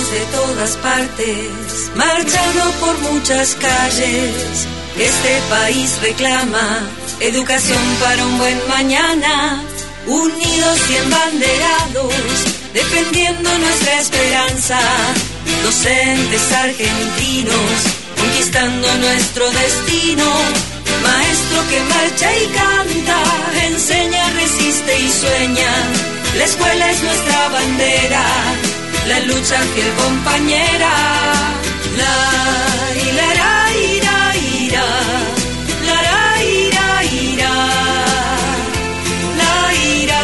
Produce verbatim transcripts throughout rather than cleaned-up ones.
niños de todas partes, marchando por muchas calles. Este país reclama educación para un buen mañana, unidos y embanderados, defendiendo nuestra esperanza. Docentes argentinos, conquistando nuestro destino. Maestro que marcha y canta, enseña, resiste y sueña. La escuela es nuestra bandera, la lucha fiel compañera. La, y la, ra, ira, ira. La, ra, ira, ira. La, ira.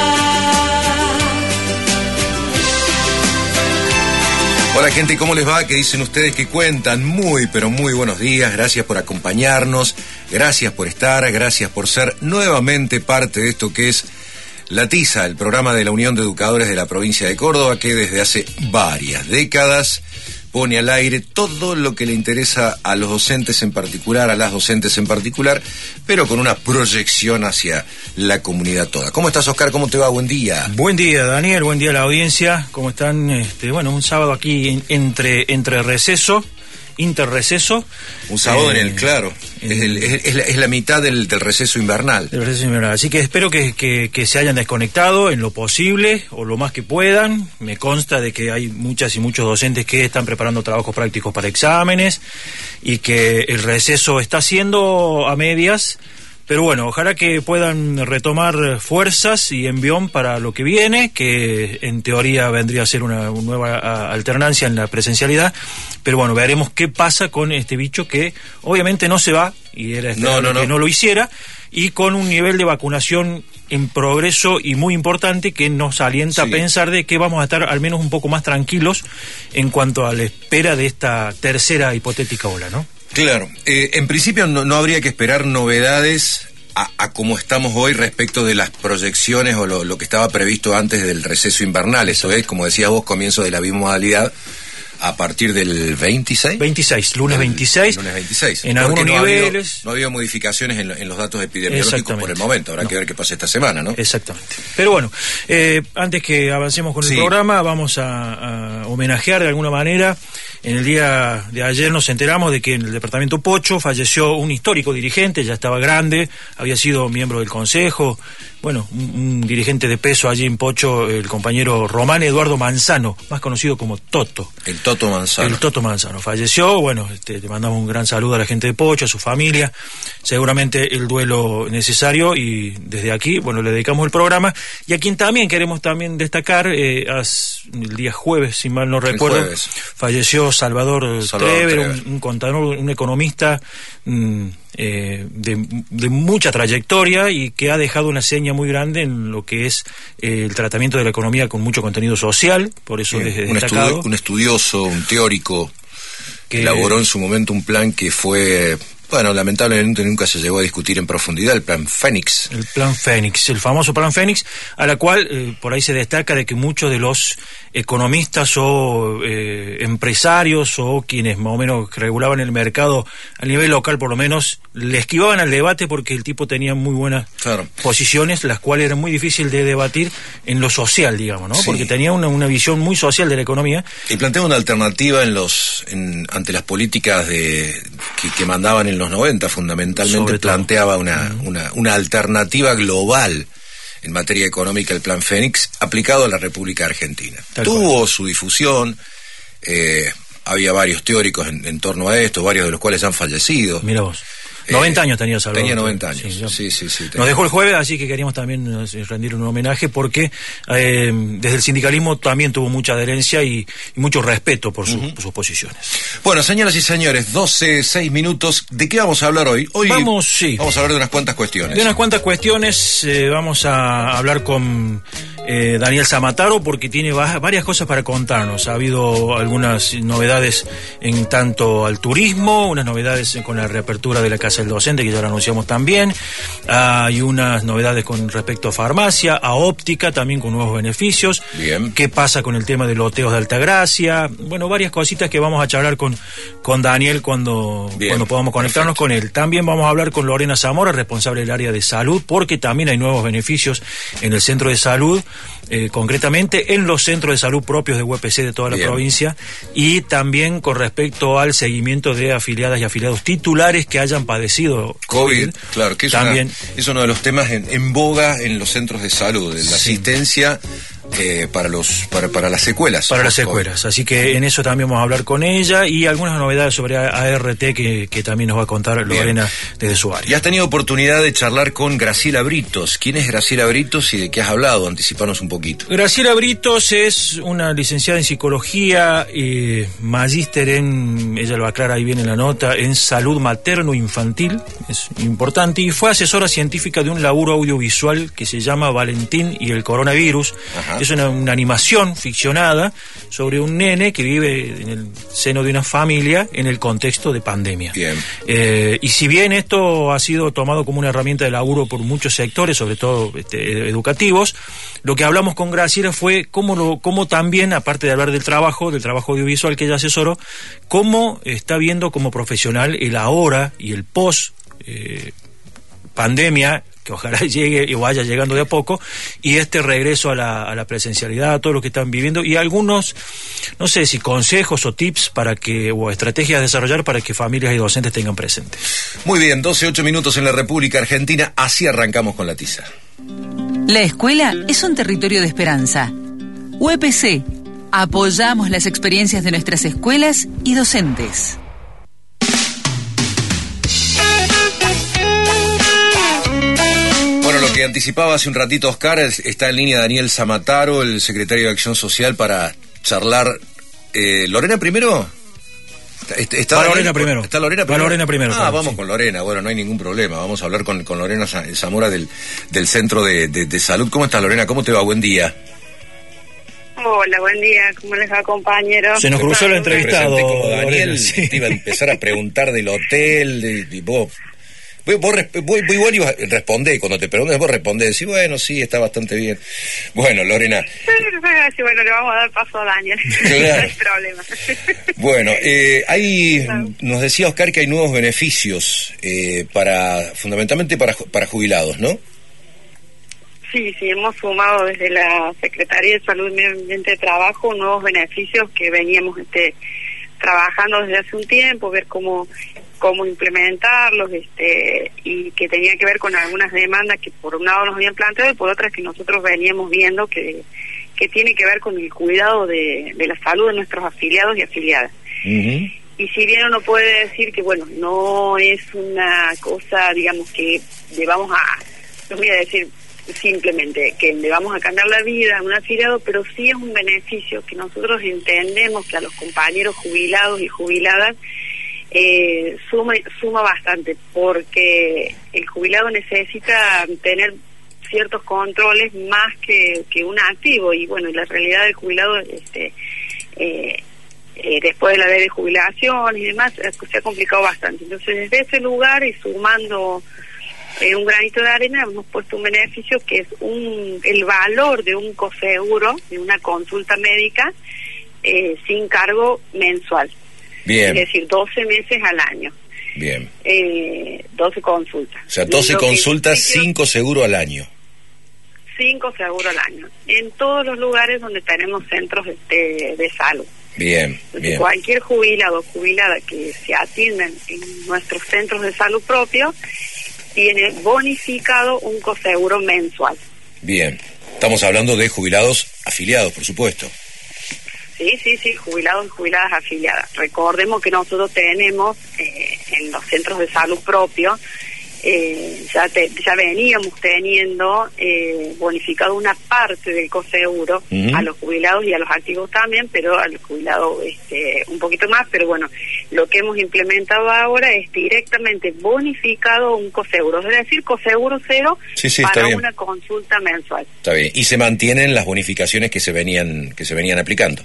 Hola gente, ¿cómo les va? ¿Qué dicen ustedes? ¿Qué cuentan? Muy, pero muy buenos días. Gracias por acompañarnos, gracias por estar, gracias por ser nuevamente parte de esto que es La Tiza, el programa de la Unión de Educadores de la provincia de Córdoba, que desde hace varias décadas pone al aire todo lo que le interesa a los docentes en particular, a las docentes en particular, pero con una proyección hacia la comunidad toda. ¿Cómo estás, Oscar? ¿Cómo te va? Buen día. Buen día, Daniel. Buen día a la audiencia. ¿Cómo están? Este, bueno, un sábado aquí en, entre, entre receso, interreceso. Un sábado eh, en el claro. En, es, el, es, es, la, es la mitad del, del receso invernal. Del receso invernal. Así que espero que, que, que se hayan desconectado en lo posible o lo más que puedan. Me consta de que hay muchas y muchos docentes que están preparando trabajos prácticos para exámenes y que el receso está siendo a medias. Pero bueno, ojalá que puedan retomar fuerzas y envión para lo que viene, que en teoría vendría a ser una, una nueva a, alternancia en la presencialidad. Pero bueno, veremos qué pasa con este bicho que obviamente no se va, y era no, no, no. que no lo hiciera, y con un nivel de vacunación en progreso y muy importante que nos alienta sí. a pensar de que vamos a estar al menos un poco más tranquilos en cuanto a la espera de esta tercera hipotética ola, ¿no? Claro, eh, en principio no, no habría que esperar novedades a, a cómo estamos hoy respecto de las proyecciones o lo, lo que estaba previsto antes del receso invernal. Eso es, como decías vos, comienzo de la bimodalidad a partir del veintiséis. veintiséis, lunes veintiséis. Lunes veintiséis. En algunos no niveles. Ha habido, no ha habido modificaciones en, en los datos epidemiológicos por el momento. Habrá no. que ver qué pasa esta semana, ¿no? Exactamente. Pero bueno, eh, antes que avancemos con sí. el programa, vamos a, a homenajear de alguna manera. En el día de ayer nos enteramos de que en el departamento Pocho falleció un histórico dirigente, ya estaba grande, había sido miembro del consejo, bueno, un, un dirigente de peso allí en Pocho, el compañero Román Eduardo Manzano, más conocido como Toto. El Toto Manzano. El Toto Manzano. Falleció, bueno, este, le mandamos un gran saludo a la gente de Pocho, a su familia, seguramente el duelo necesario, y desde aquí, bueno, le dedicamos el programa, y a quien también queremos también destacar, eh, as, el día jueves, si mal no recuerdo, falleció Salvador, Salvador Trever, un, un contador, un economista mm, eh, de, de mucha trayectoria y que ha dejado una seña muy grande en lo que es eh, el tratamiento de la economía con mucho contenido social, por eso Bien, es un destacado. Estudi- un estudioso, un teórico, que elaboró en su momento un plan que fue... Bueno, lamentablemente nunca se llegó a discutir en profundidad, el plan Fénix. El plan Fénix, el famoso plan Fénix, a la cual eh, por ahí se destaca de que muchos de los economistas o eh, empresarios o quienes más o menos regulaban el mercado a nivel local por lo menos, le esquivaban al debate porque el tipo tenía muy buenas claro. posiciones, las cuales eran muy difíciles de debatir en lo social, digamos, ¿no? Sí. Porque tenía una, una visión muy social de la economía. Y planteaba una alternativa en los en, ante las políticas de que, que mandaban en los noventa, fundamentalmente planteaba una, uh-huh. una, una alternativa global en materia económica, el plan Fénix, aplicado a la República Argentina. Tal Tuvo cual. su difusión, eh, había varios teóricos en, en torno a esto, varios de los cuales han fallecido. Mira vos. noventa años tenía Salvador. Tenía noventa años, sí, sí, sí. sí Nos dejó el jueves, así que queríamos también rendir un homenaje porque eh, desde el sindicalismo también tuvo mucha adherencia y, y mucho respeto por, su, uh-huh. por sus posiciones. Bueno, señoras y señores, doce, seis minutos. ¿De qué vamos a hablar hoy? Hoy vamos, sí. vamos a hablar de unas cuantas cuestiones. De unas cuantas cuestiones, eh, vamos a hablar con eh, Daniel Zamataro porque tiene va- varias cosas para contarnos. Ha habido algunas novedades en tanto al turismo, unas novedades con la reapertura de la Casa del Docente, que ya lo anunciamos también. Hay unas novedades con respecto a farmacia, a óptica, también con nuevos beneficios. Bien. ¿Qué pasa con el tema de loteos de Altagracia? Bueno, varias cositas que vamos a charlar con, con Daniel cuando, cuando podamos conectarnos. Perfecto. Con él. También vamos a hablar con Lorena Zamora, responsable del área de salud, porque también hay nuevos beneficios en el centro de salud eh, concretamente en los centros de salud propios de U E P C de toda la Bien. provincia, y también con respecto al seguimiento de afiliadas y afiliados titulares que hayan padecido COVID, claro, que es, también una, es uno de los temas en, en boga en los centros de salud, de la Sí. asistencia eh, para los para, para las secuelas. para las post-COVID. secuelas. Así que en eso también vamos a hablar con ella y algunas novedades sobre A R T que, que también nos va a contar Bien. Lorena desde su Y área. has tenido oportunidad de charlar con Graciela Britos. ¿Quién es Graciela Britos y de qué has hablado? Anticipanos un poquito. Graciela Britos es una licenciada en psicología, eh, magíster en, ella lo aclara ahí bien en la nota, en salud materno-infantil, es importante, y fue asesora científica de un laburo audiovisual que se llama Valentín y el coronavirus. Ajá. Es una, una animación ficcionada sobre un nene que vive en el seno de una familia en el contexto de pandemia. Bien. Eh, y si bien esto ha sido tomado como una herramienta de laburo por muchos sectores, sobre todo este, educativos, lo que hablamos con Graciela fue cómo, lo, cómo también, aparte de hablar del trabajo, del trabajo audiovisual que ella asesoró, cómo está viendo como profesional el ahora y el post eh, pandemia, que ojalá llegue o vaya llegando de a poco, y este regreso a la, a la presencialidad, a todo lo que están viviendo, y algunos, no sé si consejos o tips para que, o estrategias a desarrollar para que familias y docentes tengan presente. Muy bien, doce, ocho minutos en la República Argentina, así arrancamos con la tiza. La escuela es un territorio de esperanza. U E P C. Apoyamos las experiencias de nuestras escuelas y docentes. Bueno, lo que anticipaba hace un ratito Oscar, es- está en línea Daniel Zamataro, el secretario de Acción Social, para charlar. Eh, ¿Lorena primero? Está, está Va Daniel? Lorena primero. ¿Está Lorena Va primero? Lorena primero, Ah, claro, vamos sí. con Lorena. Bueno, no hay ningún problema. Vamos a hablar con, con Lorena Za- Zamora del, del Centro de, de, de Salud. ¿Cómo estás, Lorena? ¿Cómo te va? Buen día. Hola, buen día. ¿Cómo les va, compañeros? Se nos cruzó la Te entrevistado. presenté como Daniel, Lorena, sí. te iba a empezar a preguntar del hotel, de, de vos. Vos, vos, resp- vos, vos igual ibas a responder, cuando te preguntes vos respondés, decís, bueno, sí, está bastante bien. Bueno, Lorena, Sí, bueno, le vamos a dar paso a Daniel. Claro. No hay problema. bueno, eh, hay, nos decía Oscar que hay nuevos beneficios eh, para, fundamentalmente para, ju- para jubilados, ¿no? Sí, sí, hemos sumado desde la Secretaría de Salud y Medio Ambiente de Trabajo nuevos beneficios que veníamos este, trabajando desde hace un tiempo, ver cómo cómo implementarlos, este y que tenía que ver con algunas demandas que por un lado nos habían planteado y por otras que nosotros veníamos viendo que, que tiene que ver con el cuidado de, de la salud de nuestros afiliados y afiliadas. Uh-huh. Y si bien uno puede decir que, bueno, no es una cosa, digamos, que le vamos a, no voy a decir simplemente que le vamos a cambiar la vida a un afiliado, pero sí es un beneficio que nosotros entendemos que a los compañeros jubilados y jubiladas eh, suma, suma bastante, porque el jubilado necesita tener ciertos controles más que, que un activo, y bueno, la realidad del jubilado, este eh, eh, después de la ley de jubilación y demás, eh, se ha complicado bastante. Entonces, desde ese lugar y sumando eh, un granito de arena, hemos puesto un beneficio que es un el valor de un coseguro, de una consulta médica, eh, sin cargo mensual. Bien, Es decir, doce meses al año, bien. eh, doce consultas. O sea, doce Lo que consultas, significa cinco seguro al año. cinco seguros al año, en todos los lugares donde tenemos centros de, de salud. Bien, Entonces, bien. cualquier jubilado o jubilada que se atiendan en nuestros centros de salud propios tiene bonificado un coseguro mensual. Bien. Estamos hablando de jubilados afiliados, por supuesto. Sí, sí, sí, jubilados y jubiladas afiliadas. Recordemos que nosotros tenemos eh, en los centros de salud propios, eh, ya, te, ya veníamos teniendo eh, bonificado una parte del coseguro Uh-huh. a los jubilados y a los activos también, pero a los jubilados este, un poquito más. Pero bueno, lo que hemos implementado ahora es directamente bonificado un coseguro, es decir, coseguro cero Sí, sí, está para bien. una consulta mensual. Está bien. Y se mantienen las bonificaciones que se venían, que se venían aplicando.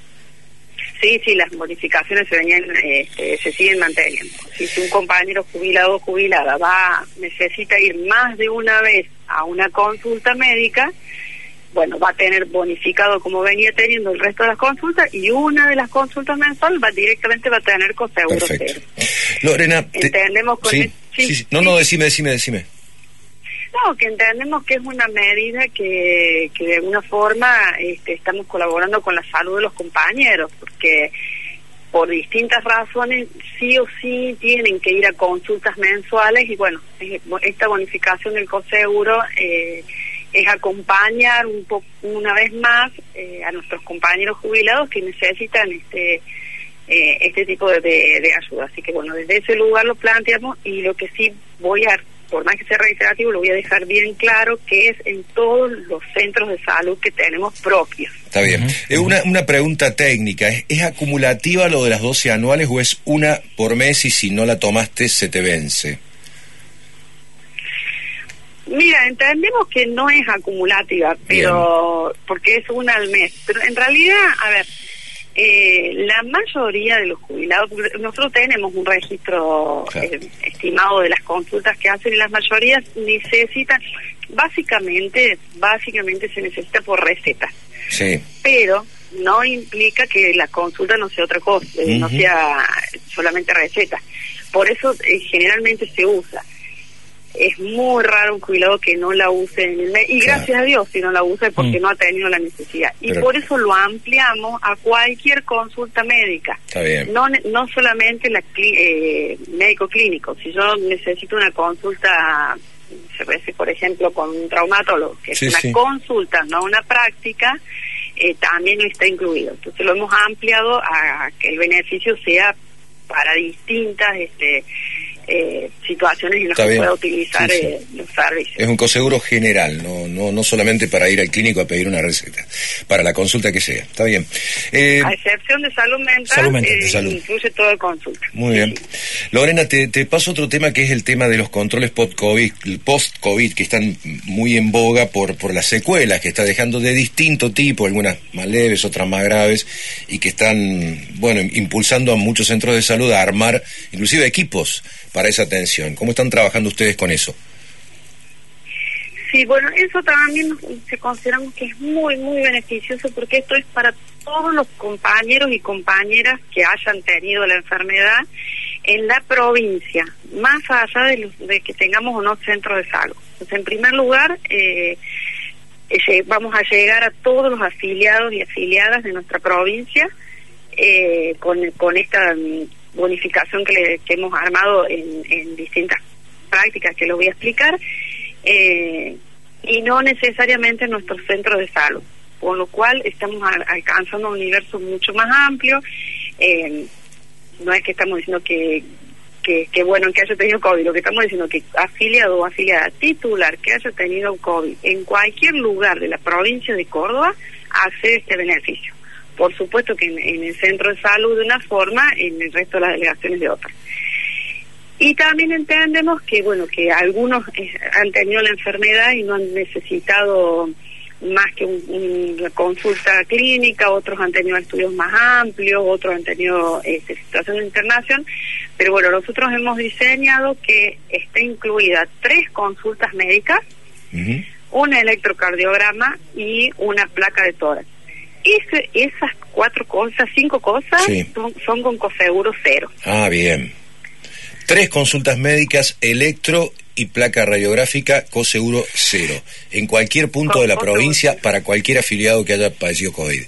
Sí, sí, las bonificaciones se venían, eh, eh, se siguen manteniendo. Si, si un compañero jubilado o jubilada va, necesita ir más de una vez a una consulta médica, bueno, va a tener bonificado como venía teniendo el resto de las consultas, y una de las consultas mensuales va directamente va a tener coseguro Perfecto. cero. Lorena, te- Entendemos con sí, el- sí, sí, sí. No, sí. no, decime, decime, decime. No, que entendemos que es una medida que, que de alguna forma este, estamos colaborando con la salud de los compañeros, porque por distintas razones sí o sí tienen que ir a consultas mensuales y bueno, esta bonificación del coseguro eh, es acompañar un poco una vez más eh, a nuestros compañeros jubilados que necesitan este eh, este tipo de, de, de ayuda. Así que bueno, desde ese lugar lo planteamos y lo que sí voy a, por más que sea reiterativo, lo voy a dejar bien claro que es en todos los centros de salud que tenemos propios. Está bien. Uh-huh. Eh, una, una pregunta técnica, ¿es, ¿es acumulativa lo de las doce anuales o es una por mes y si no la tomaste se te vence? Mira, entendemos que no es acumulativa, pero bien, porque es una al mes. Pero en realidad, a ver, eh, la mayoría de los jubilados, nosotros tenemos un registro claro. eh, estimado de las consultas que hacen y las mayorías necesitan, básicamente, básicamente se necesita por receta. Sí. Pero no implica que la consulta no sea otra cosa, uh-huh. no sea solamente receta. Por eso eh, generalmente se usa. Es muy raro un jubilado que no la use en el mes, y claro. gracias a Dios si no la usa es porque mm. no ha tenido la necesidad. Y Pero... por eso lo ampliamos a cualquier consulta médica. Está bien. No, no solamente la eh, médico clínico. Si yo necesito una consulta, por ejemplo, con un traumatólogo, que sí, es una sí. consulta, no una práctica, eh, también está incluido. Entonces lo hemos ampliado a que el beneficio sea para distintas este Eh, situaciones en las que pueda utilizar sí, sí. Eh, los servicios. Es un coseguro general, no no no solamente para ir al clínico a pedir una receta, para la consulta que sea. Está bien. Eh, a excepción de salud mental, salud mental eh, de salud. Incluye toda la consulta. Muy bien. Lorena, te, te paso otro tema que es el tema de los controles post-COVID, post-COVID que están muy en boga por, por las secuelas que está dejando de distinto tipo, algunas más leves, otras más graves, y que están, bueno, impulsando a muchos centros de salud a armar inclusive equipos para esa atención. ¿Cómo están trabajando ustedes con eso? Sí, bueno, eso también se consideramos que es muy, muy beneficioso porque esto es para todos los compañeros y compañeras que hayan tenido la enfermedad en la provincia, más allá de, los, de que tengamos o no centros de salud. Entonces, en primer lugar, eh, eh, vamos a llegar a todos los afiliados y afiliadas de nuestra provincia eh, con, con esta bonificación que, le, que hemos armado en, en distintas prácticas que lo voy a explicar, eh, y no necesariamente en nuestros centros de salud, con lo cual estamos a, alcanzando un universo mucho más amplio. Eh, no es que estamos diciendo que que, que bueno que haya tenido COVID, lo que estamos diciendo que afiliado o afiliada titular que haya tenido COVID en cualquier lugar de la provincia de Córdoba hace este beneficio. Por supuesto que en, en el centro de salud de una forma, en el resto de las delegaciones de otra. Y también entendemos que, bueno, que algunos eh, han tenido la enfermedad y no han necesitado más que un, un, una consulta clínica, otros han tenido estudios más amplios, otros han tenido eh, situación de internación, pero bueno, nosotros hemos diseñado que esté incluida tres consultas médicas, uh-huh. un electrocardiograma y una placa de tórax. Ese, esas cuatro cosas, cinco cosas, sí. son, son con coseguro cero. Ah, bien. Tres consultas médicas, electro y placa radiográfica, coseguro cero. En cualquier punto con de la provincia, cero. Para cualquier afiliado que haya padecido COVID.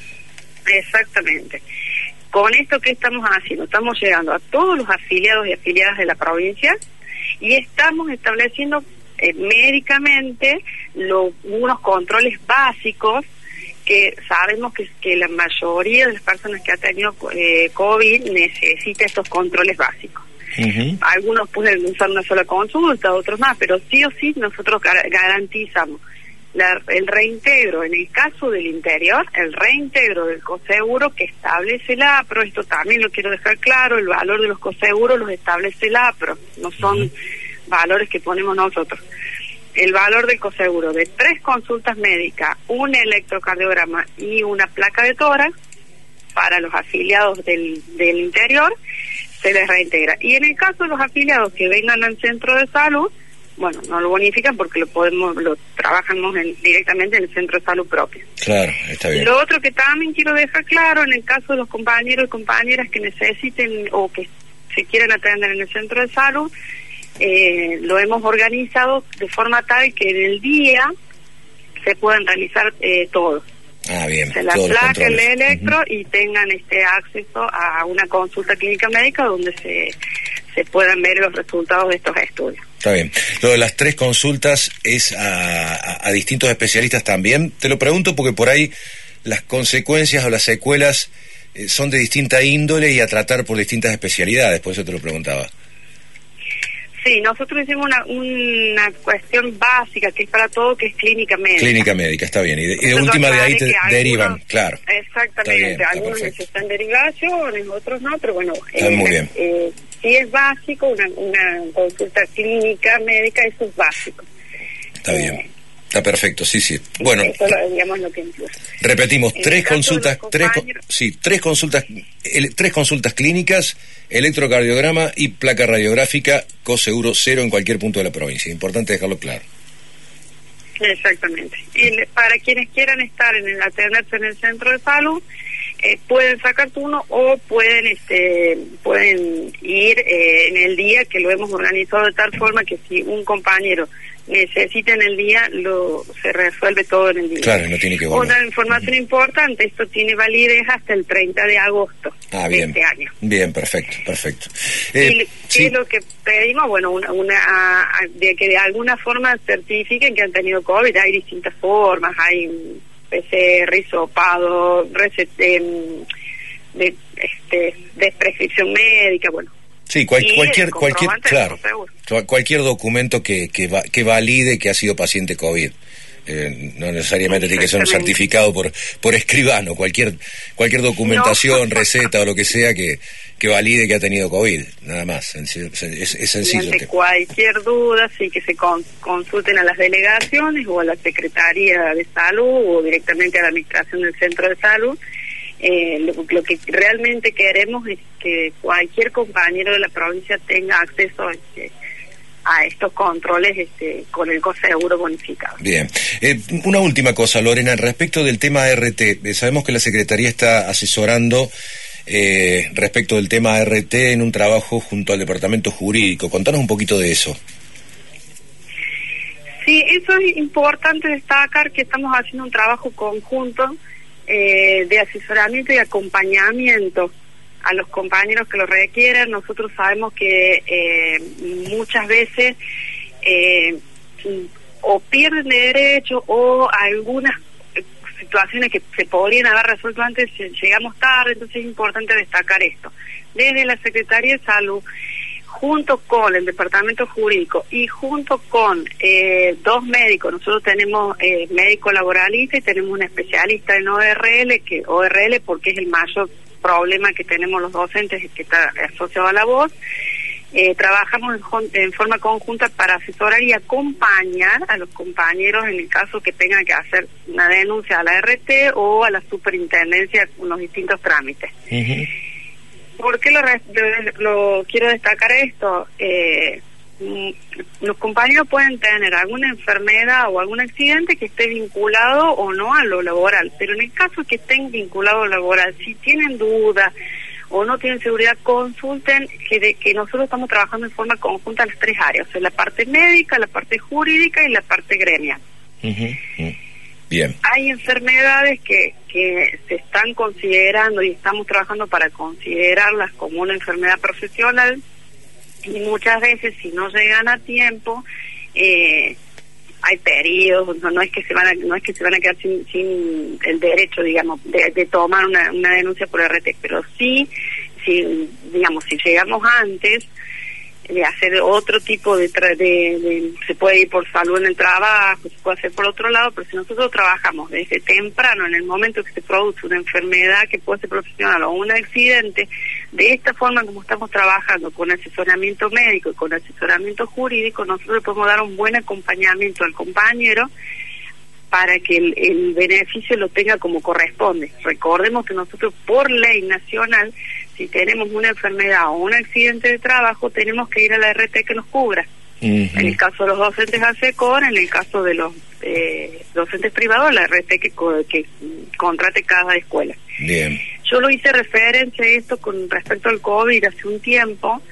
Exactamente. Con esto, ¿qué estamos haciendo? Estamos llegando a todos los afiliados y afiliadas de la provincia y estamos estableciendo eh, médicamente lo, unos controles básicos que sabemos que, que la mayoría de las personas que ha tenido eh, COVID necesita estos controles básicos. Uh-huh. Algunos pueden usar una sola consulta, otros más, pero sí o sí nosotros gar- garantizamos la, el reintegro, en el caso del interior, el reintegro del coseguro que establece el APRO. Esto también lo quiero dejar claro, el valor de los coseguros los establece el APRO, no son uh-huh. valores que ponemos nosotros. El valor del coseguro de tres consultas médicas, un electrocardiograma y una placa de tórax para los afiliados del, del interior se les reintegra. Y en el caso de los afiliados que vengan al centro de salud, bueno, no lo bonifican porque lo podemos, lo trabajamos en, directamente en el centro de salud propio. Claro, está bien. Lo otro que también quiero dejar claro, en el caso de los compañeros y compañeras que necesiten o que se quieran atender en el centro de salud, eh, lo hemos organizado de forma tal que en el día se puedan realizar eh, todo. Ah, bien. Se la placa, el electro, uh-huh. y tengan este acceso a una consulta clínica médica donde se, se puedan ver los resultados de estos estudios. Está bien. Lo de las tres consultas es a, a, a distintos especialistas también. Te lo pregunto porque por ahí las consecuencias o las secuelas eh, son de distinta índole y a tratar por distintas especialidades, por eso te lo preguntaba. Sí, nosotros hicimos una, una cuestión básica que es para todo, que es clínica médica. Clínica médica, está bien. Y de, y de última de ahí te algunos, derivan, claro. Exactamente, bien, algunos necesitan derivaciones, otros no, pero bueno, está eh, muy bien. Eh, sí es básico, una, una consulta clínica médica, eso es básico. Está eh, bien. Está perfecto, sí, sí. Bueno, eso lo, digamos lo que incluye. Repetimos, en tres consultas, tres, sí, tres consultas, el, tres consultas clínicas, electrocardiograma y placa radiográfica, coseguro cero en cualquier punto de la provincia. Importante dejarlo claro. Exactamente. Y para quienes quieran estar en el atenderse en el centro de salud, eh, pueden sacar turno o pueden este pueden ir eh, en el día, que lo hemos organizado de tal forma que si un compañero necesita en el día, lo se resuelve todo en el día. Claro, no tiene que volver. Otra información uh-huh. importante, esto tiene validez hasta el treinta de agosto ah, bien. de este año. Bien, perfecto, perfecto. Eh, y sí. lo que pedimos, bueno, una, una a, de que de alguna forma certifiquen que han tenido COVID. Hay distintas formas, hay P C R, hisopado, recet, de, de, este, de prescripción médica, bueno. Sí, cual, cualquier, cualquier, claro, cualquier documento que que, va, que valide que ha sido paciente COVID. Eh, no necesariamente tiene que ser un certificado por por escribano, cualquier cualquier documentación, no. receta o lo que sea que que valide que ha tenido COVID, nada más, es, es sencillo. Y ante cualquier duda, sí, que se con, consulten a las delegaciones o a la Secretaría de Salud o directamente a la Administración del Centro de Salud. Eh, lo, lo que realmente queremos es que cualquier compañero de la provincia tenga acceso este, a estos controles este, con el coseguro bonificado. Bien. Eh, una última cosa, Lorena, respecto del tema A R T. Eh, sabemos que la Secretaría está asesorando eh, respecto del tema A R T en un trabajo junto al Departamento Jurídico. Contanos un poquito de eso. Sí, eso es importante destacar, que estamos haciendo un trabajo conjunto Eh, de asesoramiento y acompañamiento a los compañeros que lo requieran. Nosotros sabemos que eh, muchas veces eh, o pierden de derecho o algunas situaciones que se podrían haber resuelto antes llegamos tarde, entonces es importante destacar esto. Desde la Secretaría de Salud, junto con el Departamento Jurídico y junto con eh, dos médicos, nosotros tenemos eh, médico laboralista y tenemos un especialista en O R L, que O R L porque es el mayor problema que tenemos los docentes, que está asociado a la voz. Eh, trabajamos en, en forma conjunta para asesorar y acompañar a los compañeros en el caso que tengan que hacer una denuncia a la R T o a la superintendencia con los distintos trámites. Uh-huh. ¿Por qué lo, lo quiero destacar esto? Eh, los compañeros pueden tener alguna enfermedad o algún accidente que esté vinculado o no a lo laboral, pero en el caso que estén vinculados a lo laboral, si tienen dudas o no tienen seguridad, consulten, que, de, que nosotros estamos trabajando en forma conjunta en las tres áreas, o sea, la parte médica, la parte jurídica y la parte gremial. Uh-huh. Uh-huh. Bien. Hay enfermedades que, que se están considerando y estamos trabajando para considerarlas como una enfermedad profesional, y muchas veces si no llegan a tiempo eh, hay periodos, no, no es que se van a, no es que se van a quedar sin, sin el derecho, digamos, de, de tomar una, una denuncia por R T, pero sí, si digamos, si llegamos antes de hacer otro tipo de, tra- de, de se puede ir por salud en el trabajo, se puede hacer por otro lado, pero si nosotros trabajamos desde temprano, en el momento que se produce una enfermedad que puede ser profesional o un accidente, de esta forma como estamos trabajando con asesoramiento médico y con asesoramiento jurídico, nosotros podemos dar un buen acompañamiento al compañero para que el, el beneficio lo tenga como corresponde. Recordemos que nosotros por ley nacional, si tenemos una enfermedad o un accidente de trabajo, tenemos que ir a la R T que nos cubra. Uh-huh. En el caso de los docentes ASECOR, en el caso de los eh, docentes privados, la R T que, que contrate cada escuela. Bien. Yo lo hice referencia a esto con respecto al COVID hace un tiempo,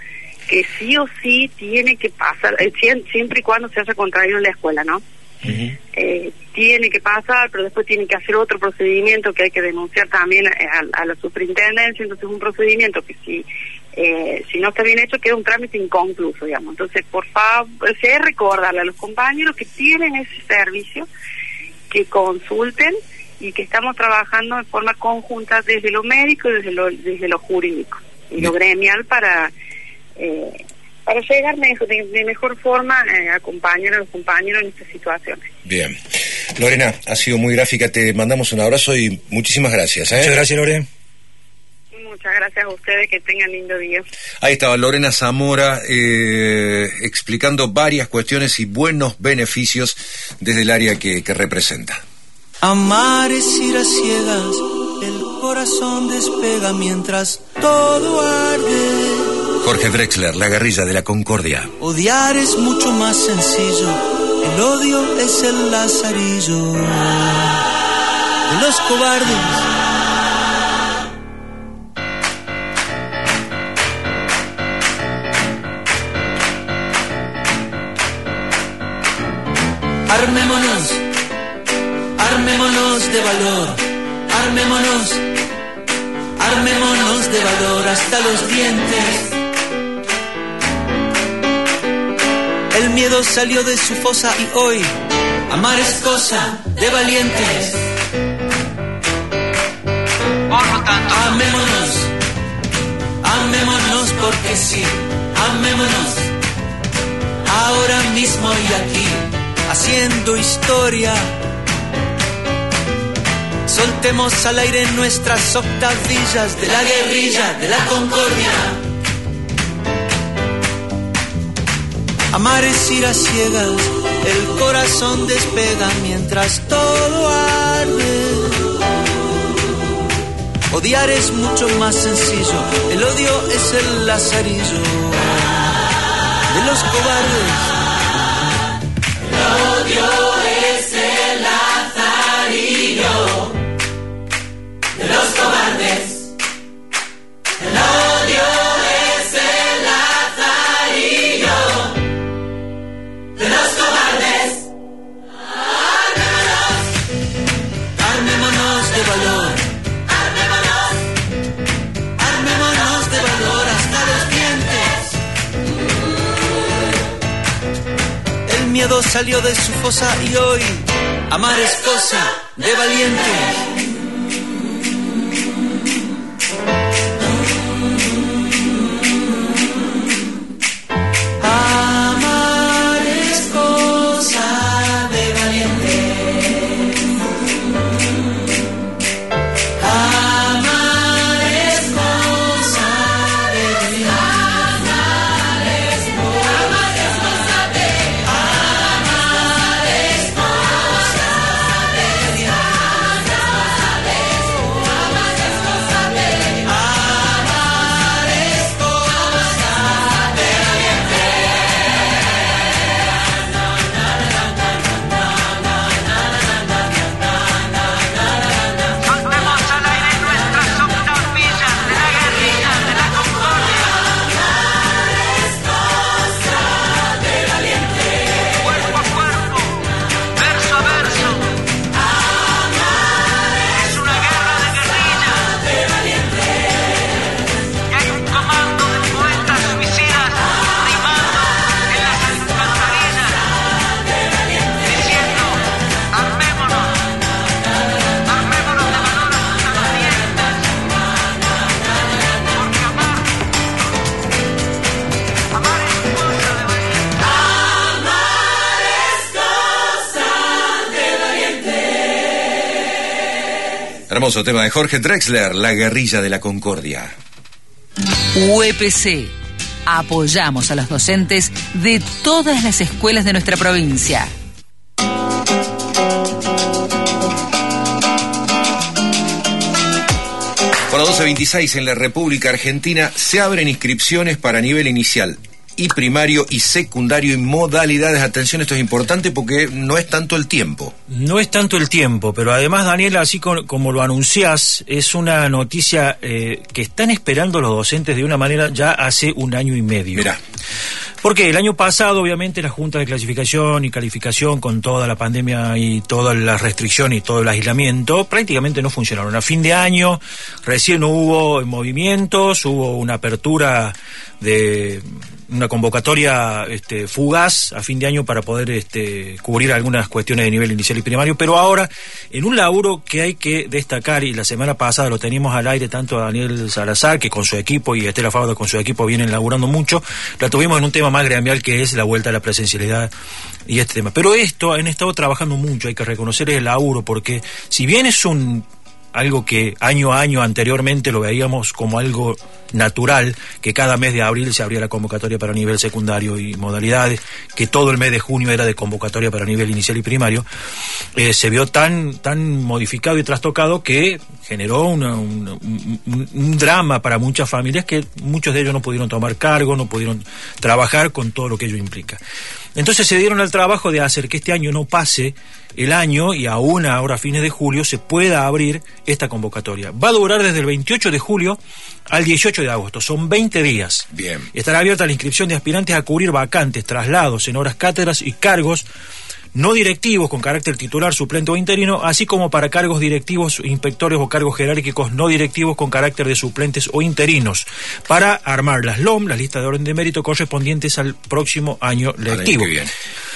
que sí o sí tiene que pasar, eh, siempre y cuando se haya contraído en la escuela, ¿no? Uh-huh. Eh, tiene que pasar, pero después tiene que hacer otro procedimiento que hay que denunciar también a, a, a la superintendencia. Entonces es un procedimiento que si eh, si no está bien hecho queda un trámite inconcluso, digamos. Entonces, por favor, se debe recordarle a los compañeros que tienen ese servicio que consulten y que estamos trabajando de forma conjunta desde lo médico y desde lo, desde lo jurídico y lo gremial para eh, para llegar mejor, de, de mejor forma eh, a acompañar a los compañeros en estas situaciones. Bien. Lorena, ha sido muy gráfica, te mandamos un abrazo y muchísimas gracias. ¿eh? Muchas gracias, Lorena. Muchas gracias a ustedes, que tengan lindo día. Ahí estaba Lorena Zamora eh, explicando varias cuestiones y buenos beneficios desde el área que, que representa. Amar es ir a ciegas, el corazón despega mientras todo arde. Jorge Drexler, La guerrilla de la concordia. Odiar es mucho más sencillo, el odio es el lazarillo de los cobardes. Armémonos, armémonos de valor, armémonos, armémonos de valor hasta los dientes. El miedo salió de su fosa y hoy amar es cosa de valientes. Por lo tanto, amémonos, amémonos porque sí, amémonos, ahora mismo y aquí, haciendo historia. Soltemos al aire nuestras octavillas de la guerrilla, de la concordia. Amar es ir a ciegas, el corazón despega mientras todo arde. Odiar es mucho más sencillo, el odio es el lazarillo de los cobardes. El odio es el lazarillo de los cobardes. El odio es el lazarillo de los cobardes. Armémonos, armémonos de valor, armémonos, armémonos de valor hasta los dientes. El miedo salió de su fosa y hoy amar es cosa de valientes. Hermoso tema de Jorge Drexler, La guerrilla de la concordia. U E P C. Apoyamos a los docentes de todas las escuelas de nuestra provincia. Por doce veintiséis en la República Argentina se abren inscripciones para nivel inicial y primario y secundario y modalidades. Atención, esto es importante porque no es tanto el tiempo. No es tanto el tiempo, pero además, Daniel, así con, como lo anunciás, es una noticia eh, que están esperando los docentes de una manera ya hace un año y medio. Mirá. Porque el año pasado, obviamente, la Junta de Clasificación y Calificación, con toda la pandemia y todas las restricciones y todo el aislamiento, prácticamente no funcionaron. A fin de año recién hubo movimientos, hubo una apertura de una convocatoria este, fugaz a fin de año para poder este, cubrir algunas cuestiones de nivel inicial y primario, pero ahora, en un laburo que hay que destacar, y la semana pasada lo teníamos al aire tanto a Daniel Salazar, que con su equipo, y a Estela Fauda con su equipo vienen laburando mucho, la tuvimos en un tema más gremial que es la vuelta a la presencialidad y este tema. Pero esto han estado trabajando mucho, hay que reconocer el laburo, porque si bien es un algo que año a año anteriormente lo veíamos como algo natural, que cada mes de abril se abría la convocatoria para nivel secundario y modalidades, que todo el mes de junio era de convocatoria para nivel inicial y primario, eh, se vio tan tan modificado y trastocado que generó una, una, un, un drama para muchas familias, que muchos de ellos no pudieron tomar cargo, no pudieron trabajar con todo lo que ello implica. Entonces se dieron al trabajo de hacer que este año no pase el año y aún ahora a fines de julio se pueda abrir esta convocatoria. Va a durar desde el veintiocho de julio al dieciocho de agosto, son veinte días. Bien. Estará abierta la inscripción de aspirantes a cubrir vacantes, traslados en horas cátedras y cargos no directivos con carácter titular, suplente o interino, así como para cargos directivos, inspectores o cargos jerárquicos no directivos con carácter de suplentes o interinos, para armar las L O M, las listas de orden de mérito correspondientes al próximo año lectivo. Bien.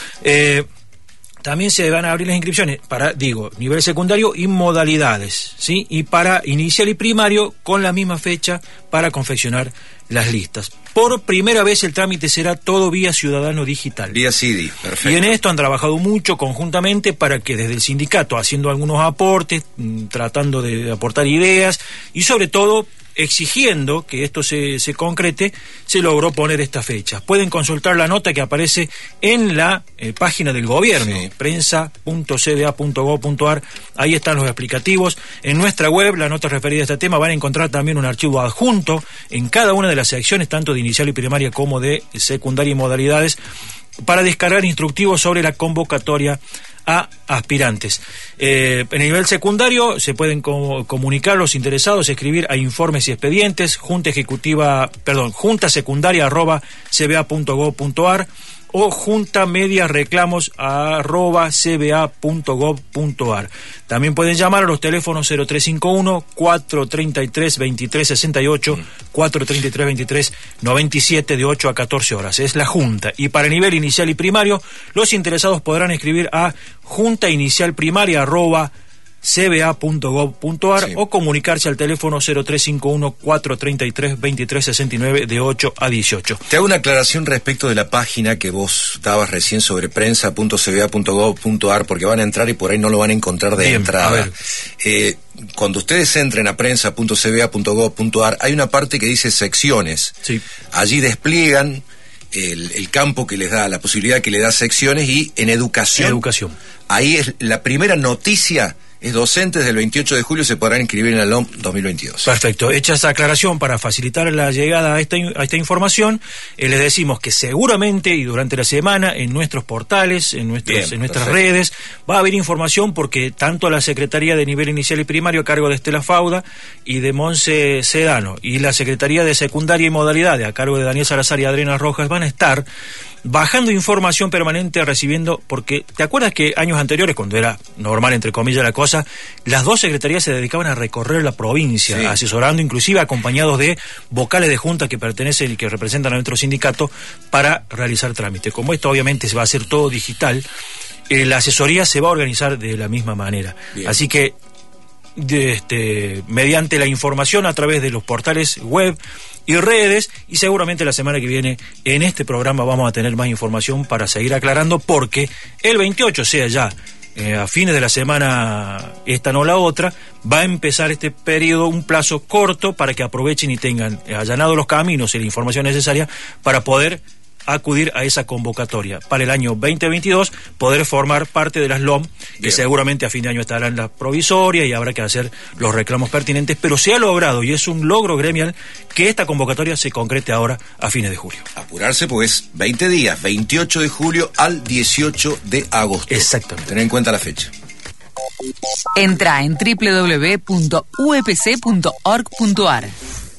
Eh, También se van a abrir las inscripciones para, digo, nivel secundario y modalidades, ¿sí? Y para inicial y primario con la misma fecha para confeccionar las listas. Por primera vez el trámite será todo vía ciudadano digital. Vía C D, perfecto. Y en esto han trabajado mucho conjuntamente para que desde el sindicato, haciendo algunos aportes, tratando de aportar ideas y sobre todo exigiendo que esto se, se concrete, se logró poner esta fecha. Pueden consultar la nota que aparece en la eh, página del gobierno, sí. prensa punto c b a punto gob punto a r, ahí están los explicativos. En nuestra web, la nota referida a este tema, van a encontrar también un archivo adjunto en cada una de las secciones, tanto de inicial y primaria como de secundaria y modalidades, para descargar instructivos sobre la convocatoria a aspirantes. Eh, en el nivel secundario se pueden co- comunicar los interesados, escribir a informes y expedientes, junta ejecutiva, perdón, junta secundaria arroba c b a punto gob punto a r o junta media reclamos arroba c b a punto gob punto a r. También pueden llamar a los teléfonos cero tres cinco uno, cuatro tres tres, dos tres seis ocho, mm. cuatro tres tres, dos tres nueve siete de ocho a catorce horas. Es la junta. Y para nivel inicial y primario, los interesados podrán escribir a junta inicial primaria arroba c b a punto gob punto a r sí. o comunicarse al teléfono cero tres cinco uno, cuatro tres tres, dos tres seis nueve de ocho a dieciocho. Te hago una aclaración respecto de la página que vos dabas recién sobre prensa punto c b a punto gob punto a r, porque van a entrar y por ahí no lo van a encontrar de Bien, entrada. Eh, cuando ustedes entren a prensa punto c b a punto gob punto a r hay una parte que dice secciones. Sí. Allí despliegan el, el campo que les da, la posibilidad que le da secciones, y en educación. Educación. Ahí es la primera noticia. Es docentes del veintiocho de julio se podrán inscribir en la L O M dos mil veintidós. Perfecto. Hecha esta aclaración para facilitar la llegada a esta, a esta información, eh, les decimos que seguramente y durante la semana en nuestros portales, en, nuestros, Bien, en nuestras perfecto. redes, va a haber información, porque tanto la Secretaría de Nivel Inicial y Primario a cargo de Estela Fauda y de Monse Sedano, y la Secretaría de Secundaria y Modalidades a cargo de Daniel Salazar y Adriana Rojas, van a estar bajando información permanente, recibiendo, porque ¿te acuerdas que años anteriores, cuando era normal entre comillas la cosa, las dos secretarías se dedicaban a recorrer la provincia, sí. asesorando, inclusive acompañados de vocales de junta que pertenecen y que representan a nuestro sindicato para realizar trámites? Como esto obviamente se va a hacer todo digital, eh, la asesoría se va a organizar de la misma manera. Bien. Así que de este, mediante la información a través de los portales web y redes, y seguramente la semana que viene en este programa vamos a tener más información para seguir aclarando, porque el veintiocho, o sea ya eh, a fines de la semana, esta no la otra, va a empezar este periodo, un plazo corto para que aprovechen y tengan allanados los caminos y la información necesaria para poder acudir a esa convocatoria para el año veinte veintidós, poder formar parte de las L O M, que Bien. seguramente a fin de año estarán las provisorias y habrá que hacer los reclamos pertinentes, pero se ha logrado, y es un logro gremial, que esta convocatoria se concrete ahora a fines de julio. Apurarse, pues, veinte días, veintiocho de julio al dieciocho de agosto. Exactamente. Tener en cuenta la fecha. Entra en doble u doble u doble u punto u e p c punto org punto a r.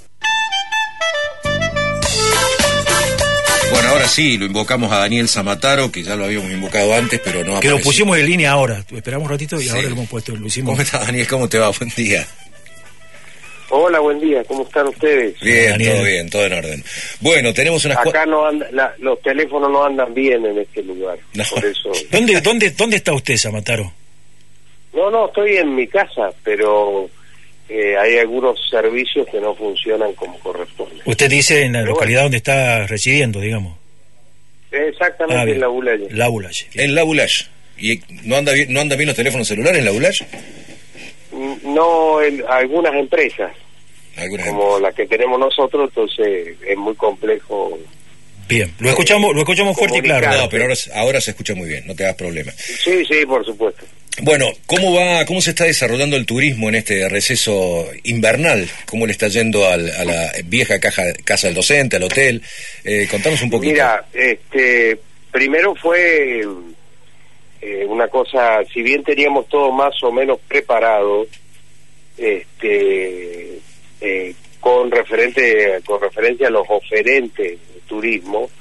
Bueno, ahora sí, lo invocamos a Daniel Zamataro, que ya lo habíamos invocado antes, pero no Que lo apareció. pusimos en línea ahora, esperamos un ratito y Sí. ahora lo hemos puesto, lo hicimos. ¿Cómo estás, Daniel? ¿Cómo te va? Buen día. Hola, buen día, ¿cómo están ustedes? Bien, Daniel. todo bien, todo en orden. Bueno, tenemos unas Acá cua- no anda, la- los teléfonos no andan bien en este lugar, No. por eso... ¿Dónde, dónde, ¿Dónde está usted, Zamataro? No, no, estoy en mi casa, pero eh, hay algunos servicios que no funcionan como corresponde. Usted dice en la Pero localidad donde está residiendo, digamos. Exactamente, Ah, bien. en la Bulaya. La Bulaye. en la Bulash. ¿Y no anda bien, no andan bien los teléfonos celulares en la Bulash? Mm, No, en algunas empresas, Algunas como la que tenemos nosotros, entonces es muy complejo. Bien, lo escuchamos, lo escuchamos fuerte y claro. Comunicar. No, pero ahora, ahora se escucha muy bien, no te hagas problema. Sí, sí, por supuesto. Bueno, ¿cómo va, cómo se está desarrollando el turismo en este receso invernal? ¿Cómo le está yendo al- a la vieja caja, casa del docente, al hotel? Eh, contanos un poquito. Mira, este, primero fue eh, una cosa, si bien teníamos todo más o menos preparado, este, eh, con referente, con referencia a los oferentes de turismo,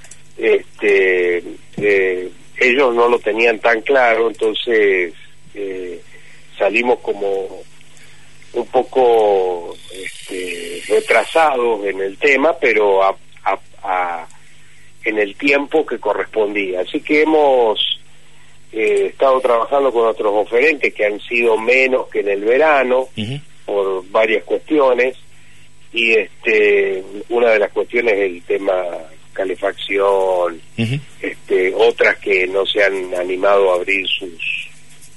este, eh, ellos no lo tenían tan claro, entonces eh, salimos como un poco este, retrasados en el tema, pero a, a, a, en el tiempo que correspondía. Así que hemos eh, estado trabajando con otros oferentes que han sido menos que en el verano, Ujú. por varias cuestiones, y este una de las cuestiones es el tema calefacción, Ujú. este otras que no se han animado a abrir sus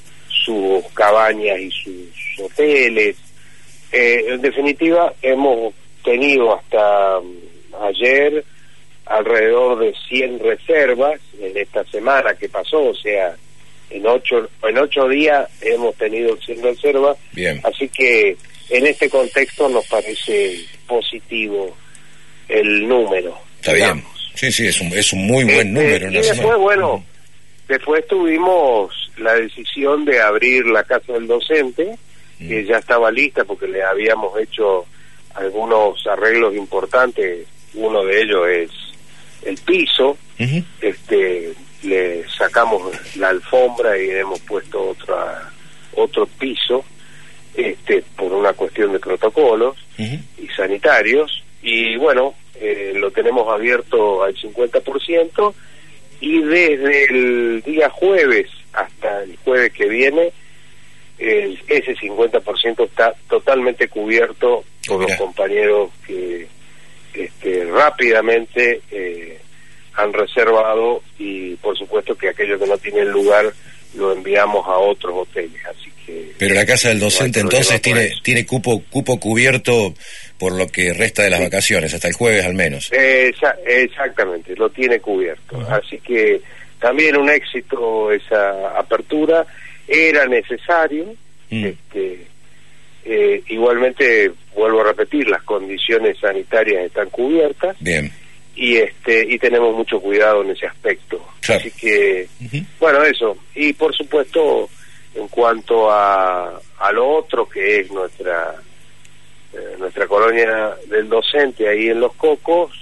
sus cabañas y sus hoteles. Eh, en definitiva, hemos tenido hasta um, ayer alrededor de cien reservas en esta semana que pasó, o sea, en ocho en ocho días hemos tenido cien reservas. Bien. Así que en este contexto nos parece positivo el número. Está bien. digamos. Sí, sí, es un, es un muy buen Este, número. y una después, semana. bueno, después tuvimos la decisión de abrir la casa del docente, que ya estaba lista porque le habíamos hecho algunos arreglos importantes. Uno de ellos es el piso. Ujú. Este, le sacamos la alfombra y hemos puesto otra otro piso, este, por una cuestión de protocolos Ujú. y sanitarios, y bueno, eh, lo tenemos abierto al cincuenta por ciento, y desde el día jueves hasta el jueves que viene, el, ese cincuenta por ciento está totalmente cubierto por Mirá. los compañeros que este, rápidamente eh, han reservado, y por supuesto que aquellos que no tienen lugar lo enviamos a otros hoteles, así que... Pero la casa del docente no hay problema entonces por tiene eso. tiene cupo cupo cubierto por lo que resta de las vacaciones, hasta el jueves al menos. Eh, exa- exactamente, lo tiene cubierto. Así que también un éxito esa apertura, era necesario. Mm. este, eh, igualmente, vuelvo a repetir, las condiciones sanitarias están cubiertas, Bien. y este y tenemos mucho cuidado en ese aspecto. Claro. Así que, Ujú. bueno, eso. Y por supuesto, en cuanto a, a lo otro que es nuestra eh, nuestra colonia del docente ahí en Los Cocos,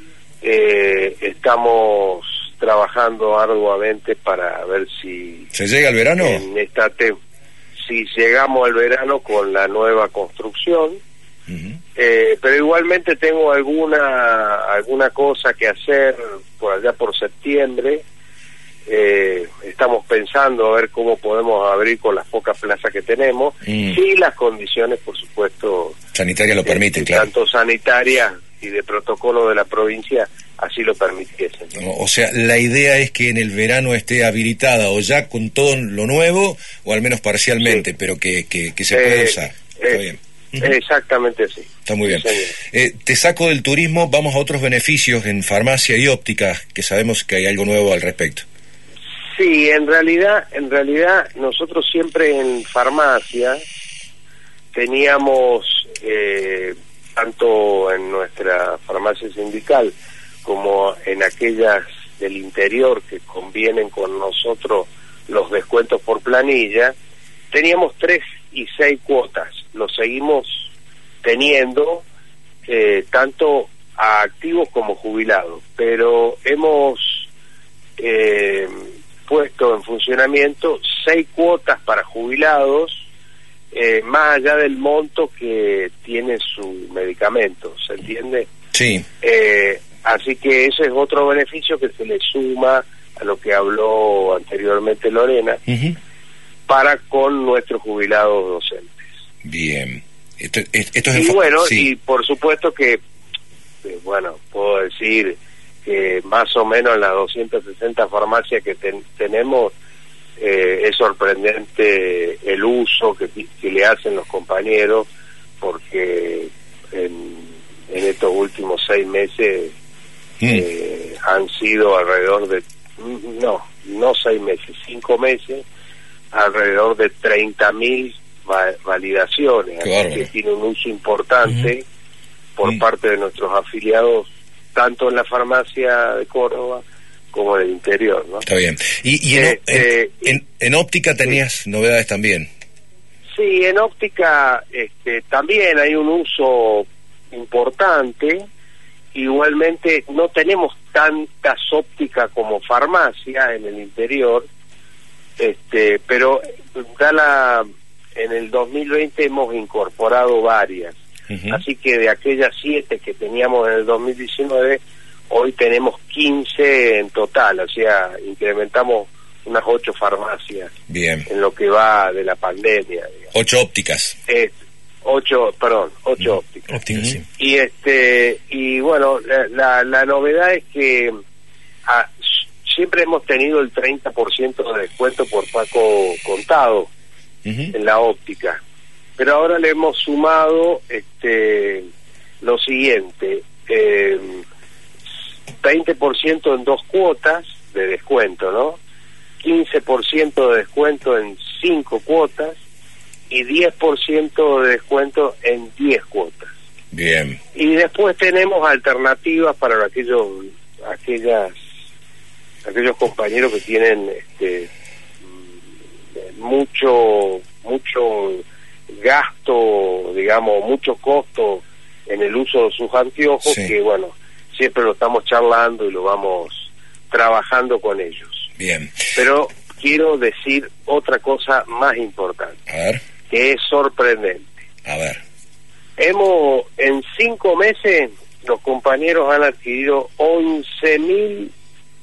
eh, estamos trabajando arduamente para ver si ¿Se llega al verano? en esta te- si llegamos al verano con la nueva construcción. Ujú. Eh, pero igualmente tengo alguna alguna cosa que hacer por allá por septiembre. Eh, estamos pensando a ver cómo podemos abrir con las pocas plazas que tenemos, Mm. si las condiciones, por supuesto, Sanitaria lo permite, eh, claro. tanto sanitarias y de protocolo de la provincia, así lo permitiesen. O sea, la idea es que en el verano esté habilitada o ya con todo lo nuevo, o al menos parcialmente, Sí. pero que, que, que se pueda Eh, usar. Está eh, bien. Exactamente así. Está muy bien. Sí, eh, te saco del turismo, vamos a otros beneficios en farmacia y óptica, que sabemos que hay algo nuevo al respecto. Sí, en realidad, en realidad nosotros siempre en farmacia teníamos, eh, tanto en nuestra farmacia sindical como en aquellas del interior que convienen con nosotros los descuentos por planilla, teníamos tres y seis cuotas. Lo seguimos teniendo, eh, tanto a activos como jubilados, pero hemos eh, puesto en funcionamiento seis cuotas para jubilados, eh, más allá del monto que tiene su medicamento, ¿se entiende? Sí. Eh, así que ese es otro beneficio que se le suma a lo que habló anteriormente Lorena, Uh-huh. para con nuestros jubilados docentes. Bien. Esto, esto es Y en fa- bueno, sí. y por supuesto que, eh, bueno, puedo decir que más o menos en las doscientas sesenta farmacias que ten- tenemos, eh, es sorprendente el uso que, que le hacen los compañeros, porque en, en estos últimos seis meses Mm. eh, han sido alrededor de, no, no seis meses, cinco meses, alrededor de treinta mil va- validaciones, Qué así bárbaro. que tiene un uso importante por Mm. parte de nuestros afiliados, tanto en la farmacia de Córdoba como en el interior, ¿no? Está bien. Y, y en, Este, en, en- en óptica tenías novedades también. Sí, en óptica este, también hay un uso importante. Igualmente no tenemos tantas ópticas como farmacia en el interior, este, pero da la, en el dos mil veinte hemos incorporado varias. Uh-huh. Así que de aquellas siete que teníamos en el dos mil diecinueve, hoy tenemos quince en total, o sea, incrementamos unas ocho farmacias Bien. en lo que va de la pandemia, digamos. Ocho ópticas. Eh, ocho, perdón, ocho ópticas. Óptica, sí. Y este y bueno, la, la, la novedad es que ah, siempre hemos tenido el treinta por ciento de descuento por pago contado Uh-huh. en la óptica, pero ahora le hemos sumado este lo siguiente, eh, veinte por ciento en dos cuotas de descuento, ¿no? quince por ciento de descuento en cinco cuotas y diez por ciento de descuento en diez cuotas. Bien. Y después tenemos alternativas para aquellos aquellas aquellos compañeros que tienen este mm, mucho mucho gasto, digamos, mucho costo en el uso de sus anteojos, Sí. que bueno, siempre lo estamos charlando y lo vamos trabajando con ellos. Bien. Pero quiero decir otra cosa más importante, A ver. que es sorprendente. A ver. Hemos, en cinco meses, los compañeros han adquirido once mil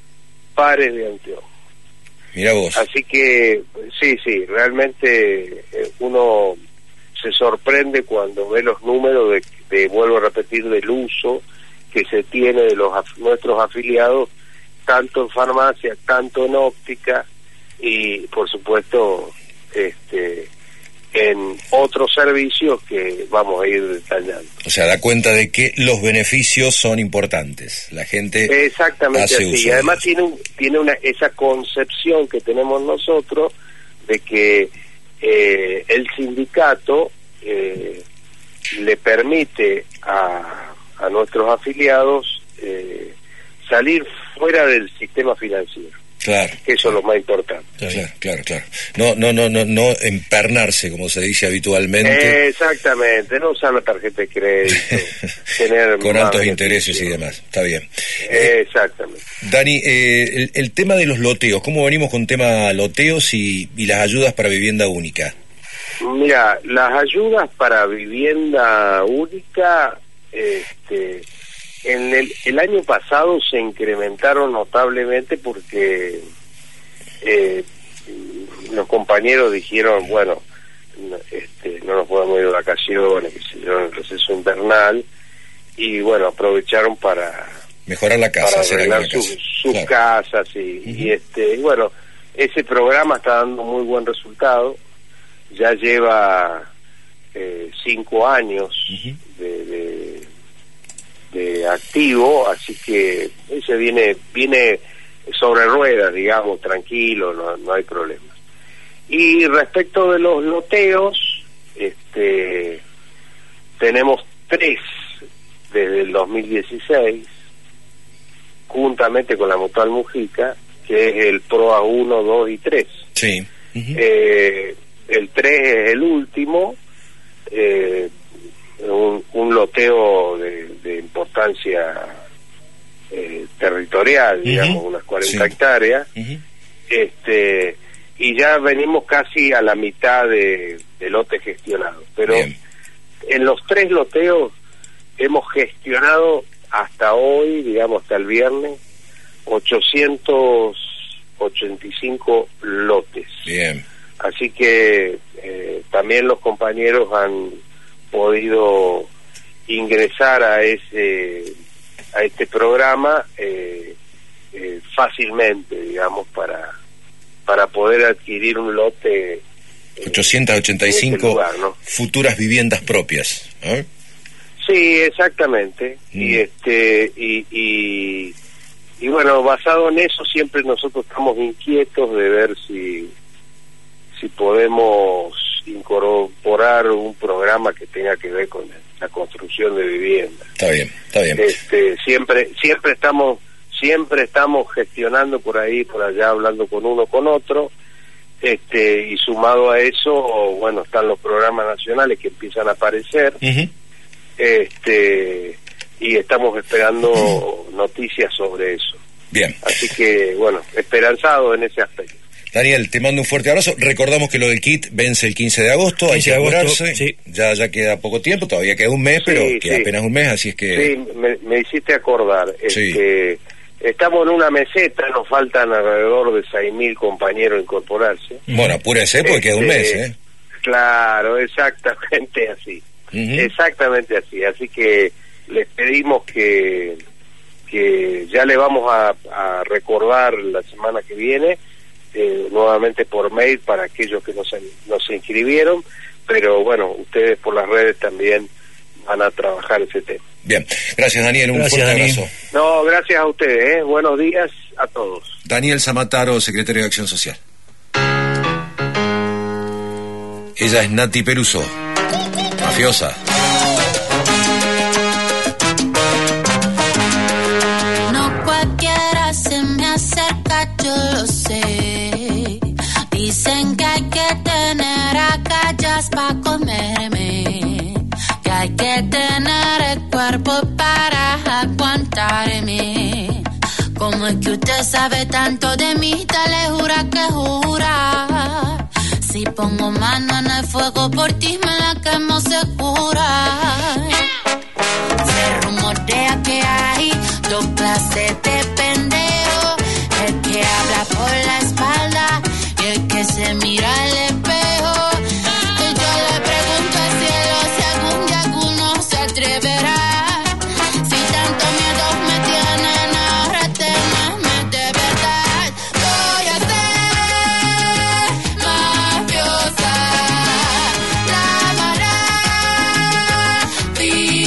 pares de anteojos. Mira vos. Así que, sí, sí, realmente eh, uno se sorprende cuando ve los números de, de, vuelvo a repetir, del uso que se tiene de los af- nuestros afiliados, tanto en farmacia, tanto en óptica y, por supuesto, este en otros servicios que vamos a ir detallando. O sea, da cuenta de que los beneficios son importantes. La gente Exactamente hace así. uso Y de además ellos. tiene un, tiene una esa concepción que tenemos nosotros de que eh, el sindicato eh, le permite a, a nuestros afiliados eh, salir fuera del sistema financiero. Claro. Que eso es lo más importante. Claro, claro, claro. No, no, no, no, no empernarse, como se dice habitualmente, Eh, exactamente, no usar la tarjeta de crédito, tener con más altos beneficio. intereses y demás. Está bien. Eh, exactamente. Dani, eh, el, el tema de los loteos, ¿cómo venimos con tema loteos y, y las ayudas para vivienda única? Mira, las ayudas para vivienda única, este, en el, el año pasado se incrementaron notablemente porque eh, los compañeros dijeron, bueno, no, este, no nos podemos ir de vacaciones, que se yo, en el receso invernal, y bueno, aprovecharon para Mejorar la casa, para hacer algo en arreglar la sus, casa. sus Claro. casas y, Ujú. y este y bueno, ese programa está dando muy buen resultado. Ya lleva eh, cinco años Uh-huh. de, de, de activo, así que ese viene viene sobre ruedas, digamos, tranquilo, no, no hay problema. Y respecto de los loteos, este tenemos tres desde el dos mil dieciséis, juntamente con la Mutual Mujica, que es el PROA uno, dos y tres. Sí. Uh-huh. Eh, el tres es el último, eh, un, un loteo de, de importancia eh, territorial, digamos, Uh-huh. unas cuarenta Sí. hectáreas, Uh-huh. este y ya venimos casi a la mitad de, de lote gestionado. Pero Bien. en los tres loteos hemos gestionado hasta hoy, digamos hasta el viernes, ochocientos ochenta y cinco lotes. Bien. Así que eh, también los compañeros han podido ingresar a ese a este programa eh, eh, fácilmente, digamos, para para poder adquirir un lote. eh, ochocientas ochenta y en ese cinco lugar, ¿no? futuras viviendas propias, ¿no? Sí, exactamente. Mm. Y este y, y y bueno, basado en eso siempre nosotros estamos inquietos de ver si si podemos incorporar un programa que tenga que ver con la construcción de viviendas. Está bien, está bien. Este, siempre siempre estamos siempre estamos gestionando por ahí, por allá, hablando con uno, con otro, este y sumado a eso, bueno, están los programas nacionales que empiezan a aparecer, Uh-huh. este y estamos esperando noticias sobre eso. Bien. Así que, bueno, esperanzado en ese aspecto. Daniel, te mando un fuerte abrazo. Recordamos que lo del kit vence el quince de agosto, hay quince que de agosto, apurarse. sí. Ya, ya queda poco tiempo, todavía queda un mes, Sí, pero sí. queda apenas un mes, así es que... Sí, me, me hiciste acordar. Sí. Este, estamos en una meseta, nos faltan alrededor de seis mil compañeros a incorporarse. Bueno, apúrese porque queda un Este, mes, ¿eh? Claro, exactamente así. Ujú. Exactamente así. Así que les pedimos que que ya le vamos a, a recordar la semana que viene, eh, nuevamente por mail para aquellos que no se, no se inscribieron, pero bueno, ustedes por las redes también van a trabajar ese tema. Bien, gracias Daniel, un Gracias, fuerte Daniel. abrazo. No, gracias a ustedes, ¿eh? Buenos días a todos. Daniel Zamataro, secretario de Acción Social. Ella es Nati Peluso, mafiosa. No cualquiera se me acerca, yo lo sé. Dicen que hay que tener agallas para comerme, que hay que tener el cuerpo para aguantarme. ¿Cómo es que usted sabe tanto de mí? Dale, jura que jura. Si pongo mano en el fuego por ti, me la quemo segura. Se rumorea que hay dos clases de pendejo: el que habla por la espalda y el que se mira al espejo. Y yo le pregunto al cielo si algún día alguno se atreverá. Si tanto miedo me tienen, ahora tenerme de verdad. Voy a ser mafiosa, la mala vida.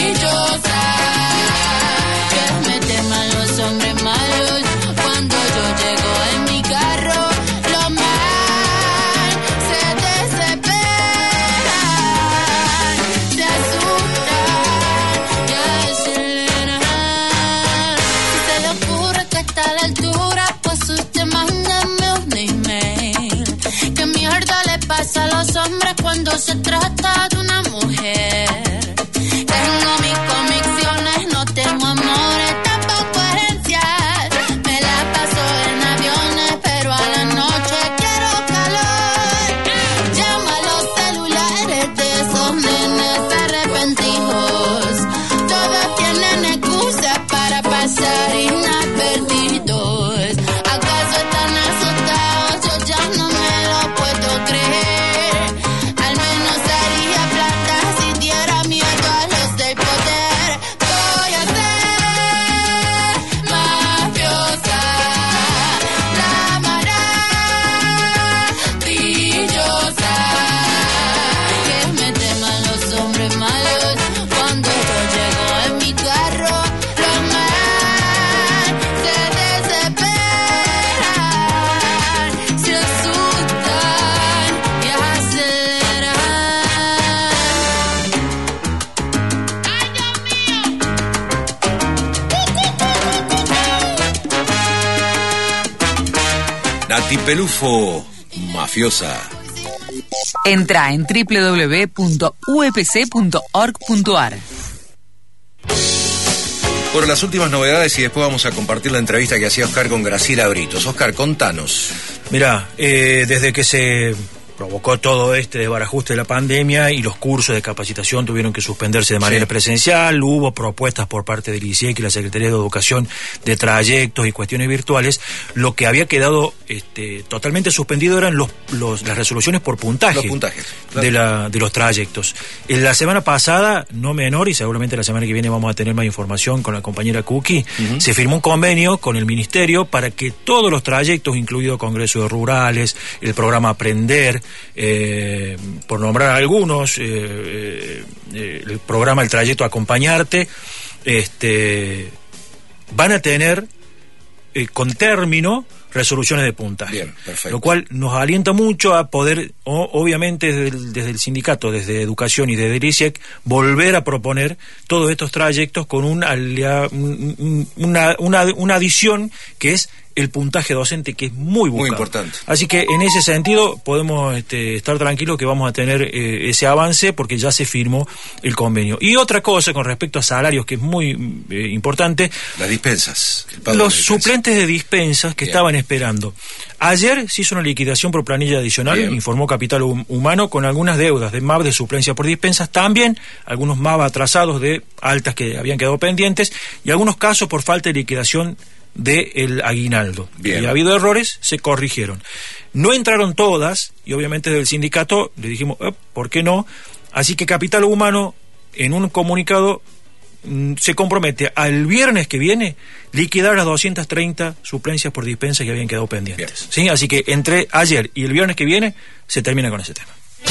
Nati Pelufo, mafiosa. Entra en doble u doble u doble u punto u e p c punto org punto a r. Bueno, las últimas novedades y después vamos a compartir la entrevista que hacía Oscar con Graciela Britos. Oscar, contanos. Mirá, eh, desde que se provocó todo este desbarajuste de la pandemia y los cursos de capacitación tuvieron que suspenderse de manera sí. presencial, hubo propuestas por parte del I C E C y la Secretaría de Educación de trayectos y cuestiones virtuales. Lo que había quedado este, totalmente suspendido eran los, los, las resoluciones por puntaje, los puntajes, claro. de, la, de los trayectos. En la semana pasada, no menor, y seguramente la semana que viene vamos a tener más información con la compañera Cookie, uh-huh. se firmó un convenio con el Ministerio para que todos los trayectos, incluido Congreso de Rurales, el programa Aprender, Eh, por nombrar algunos, eh, eh, eh, el programa El Trayecto Acompañarte, este, van a tener eh, con término resoluciones de puntaje. Bien, perfecto. Lo cual nos alienta mucho a poder, o, obviamente desde el, desde el sindicato, desde Educación y desde el I C E C, volver a proponer todos estos trayectos con un alia, un, una, una, una adición que es el puntaje docente, que es muy buscado. Muy importante. Así que en ese sentido podemos este, estar tranquilos que vamos a tener eh, ese avance porque ya se firmó el convenio. Y otra cosa con respecto a salarios que es muy eh, importante. Las dispensas. Los de suplentes de dispensas que Bien. estaban esperando. Ayer se hizo una liquidación por planilla adicional, Bien. informó Capital Humano, con algunas deudas de M A B de suplencia por dispensas, también algunos M A B atrasados de altas que habían quedado pendientes y algunos casos por falta de liquidación del aguinaldo. Bien. Y ha habido errores, se corrigieron. No entraron todas, y obviamente del sindicato le dijimos, eh, ¿por qué no? Así que Capital Humano, en un comunicado, mm, se compromete al viernes que viene liquidar las doscientas treinta suplencias por dispensas que habían quedado pendientes. ¿Sí? Así que entre ayer y el viernes que viene se termina con ese tema.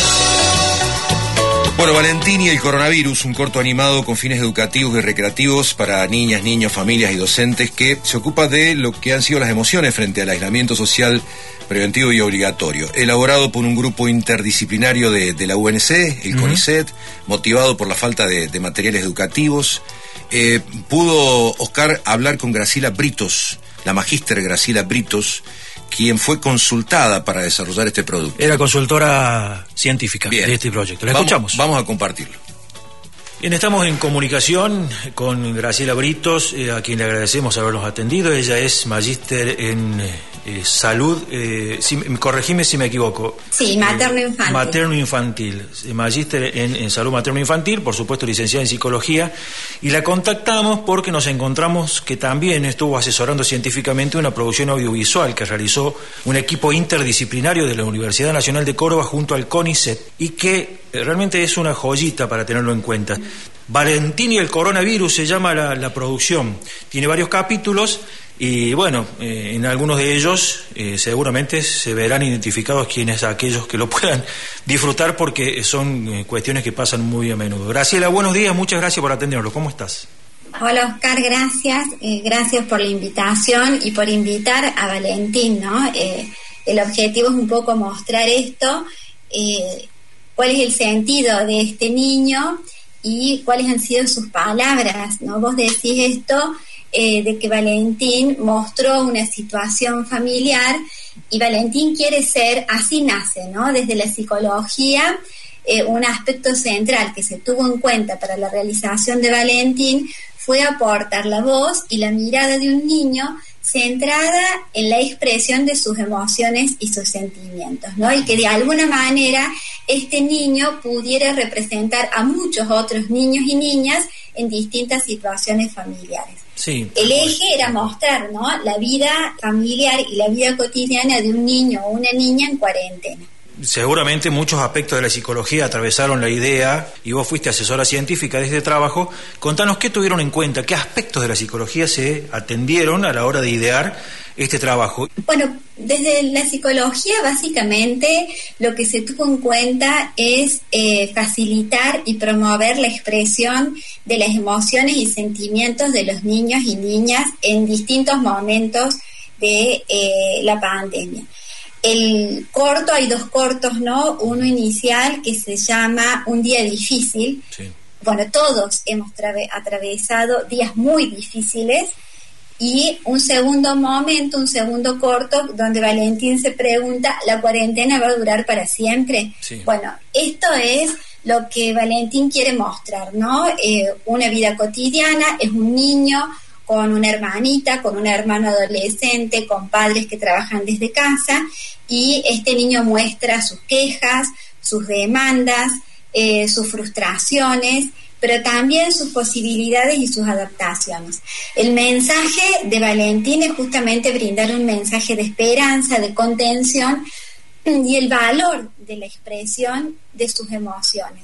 Bueno, Valentín y el coronavirus, un corto animado con fines educativos y recreativos para niñas, niños, familias y docentes que se ocupa de lo que han sido las emociones frente al aislamiento social preventivo y obligatorio. Elaborado por un grupo interdisciplinario de, de la U N C, el uh-huh. CONICET, motivado por la falta de, de materiales educativos. Eh, pudo Oscar hablar con Graciela Britos, la magíster Graciela Britos, quien fue consultada para desarrollar este producto. Era consultora científica Bien. de este proyecto. La vamos, escuchamos. Vamos a compartirlo. Bien, estamos en comunicación con Graciela Britos, eh, a quien le agradecemos habernos atendido. Ella es magíster en eh, salud, eh, si, corregime si me equivoco. Sí, materno-infantil. Eh, materno-infantil, magíster en, en salud materno-infantil, por supuesto licenciada en psicología, y la contactamos porque nos encontramos que también estuvo asesorando científicamente una producción audiovisual que realizó un equipo interdisciplinario de la Universidad Nacional de Córdoba junto al CONICET, y que realmente es una joyita para tenerlo en cuenta. Valentín y el coronavirus se llama la, la producción. Tiene varios capítulos y bueno, eh, en algunos de ellos eh, seguramente se verán identificados quienes aquellos que lo puedan disfrutar porque son eh, cuestiones que pasan muy a menudo. Graciela, buenos días, muchas gracias por atendernos. ¿Cómo estás? Hola Oscar, gracias. Eh, gracias por la invitación y por invitar a Valentín, ¿no? Eh, el objetivo es un poco mostrar esto, eh, cuál es el sentido de este niño y cuáles han sido sus palabras, ¿no? Vos decís esto eh, de que Valentín mostró una situación familiar y Valentín quiere ser, así nace, ¿no? Desde la psicología, eh, un aspecto central que se tuvo en cuenta para la realización de Valentín fue aportar la voz y la mirada de un niño centrada en la expresión de sus emociones y sus sentimientos, ¿no? Y que de alguna manera este niño pudiera representar a muchos otros niños y niñas en distintas situaciones familiares. Sí. El eje era mostrar, ¿no?, la vida familiar y la vida cotidiana de un niño o una niña en cuarentena. Seguramente muchos aspectos de la psicología atravesaron la idea y vos fuiste asesora científica de este trabajo. Contanos qué tuvieron en cuenta, qué aspectos de la psicología se atendieron a la hora de idear este trabajo. Bueno, desde la psicología básicamente lo que se tuvo en cuenta es eh, facilitar y promover la expresión de las emociones y sentimientos de los niños y niñas en distintos momentos de eh, la pandemia. El corto, hay dos cortos, ¿no? Uno inicial que se llama Un día difícil. Sí. Bueno, todos hemos trave- atravesado días muy difíciles y un segundo momento, un segundo corto, donde Valentín se pregunta, ¿la cuarentena va a durar para siempre? Sí. Bueno, esto es lo que Valentín quiere mostrar, ¿no? Eh, una vida cotidiana, es un niño con una hermanita, con un hermano adolescente, con padres que trabajan desde casa, y este niño muestra sus quejas, sus demandas, eh, sus frustraciones, pero también sus posibilidades y sus adaptaciones. El mensaje de Valentín es justamente brindar un mensaje de esperanza, de contención y el valor de la expresión de sus emociones.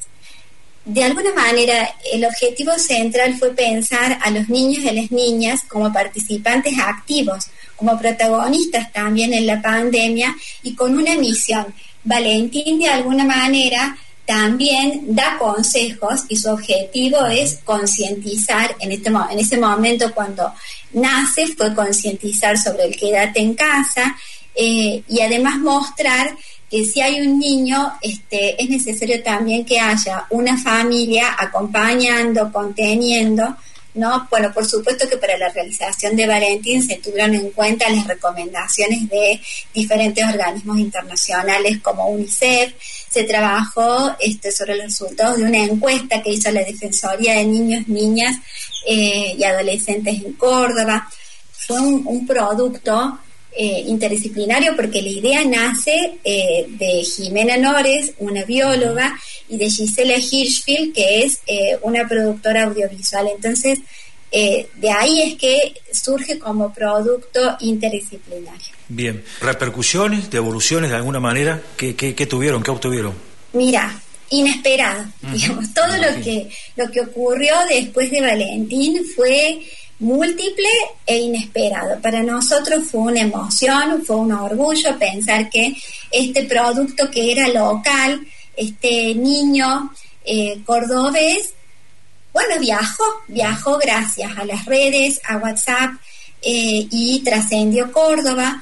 De alguna manera, el objetivo central fue pensar a los niños y a las niñas como participantes activos, como protagonistas también en la pandemia y con una misión. Valentín, de alguna manera, también da consejos y su objetivo es concientizar, en, este, en ese momento cuando nace fue concientizar sobre el quédate en casa eh, y además mostrar que si hay un niño, este, es necesario también que haya una familia acompañando, conteniendo, ¿no? Bueno, por supuesto que para la realización de Valentín se tuvieron en cuenta las recomendaciones de diferentes organismos internacionales como UNICEF. Se trabajó este, sobre los resultados de una encuesta que hizo la Defensoría de Niños, Niñas eh, y Adolescentes en Córdoba. Fue un, un producto eh, interdisciplinario porque la idea nace eh, de Jimena Nores, una bióloga, y de Gisela Hirschfield, que es eh, una productora audiovisual. Entonces, eh, de ahí es que surge como producto interdisciplinario. Bien, repercusiones, devoluciones de alguna manera, ¿qué, qué, qué tuvieron, qué obtuvieron? Mira, inesperado, uh-huh. digamos, todo uh-huh. lo que lo que ocurrió después de Valentín fue múltiple e inesperado. Para nosotros fue una emoción, fue un orgullo pensar que este producto que era local, este niño eh, cordobés, bueno, viajó, viajó gracias a las redes, a WhatsApp eh, y trascendió Córdoba.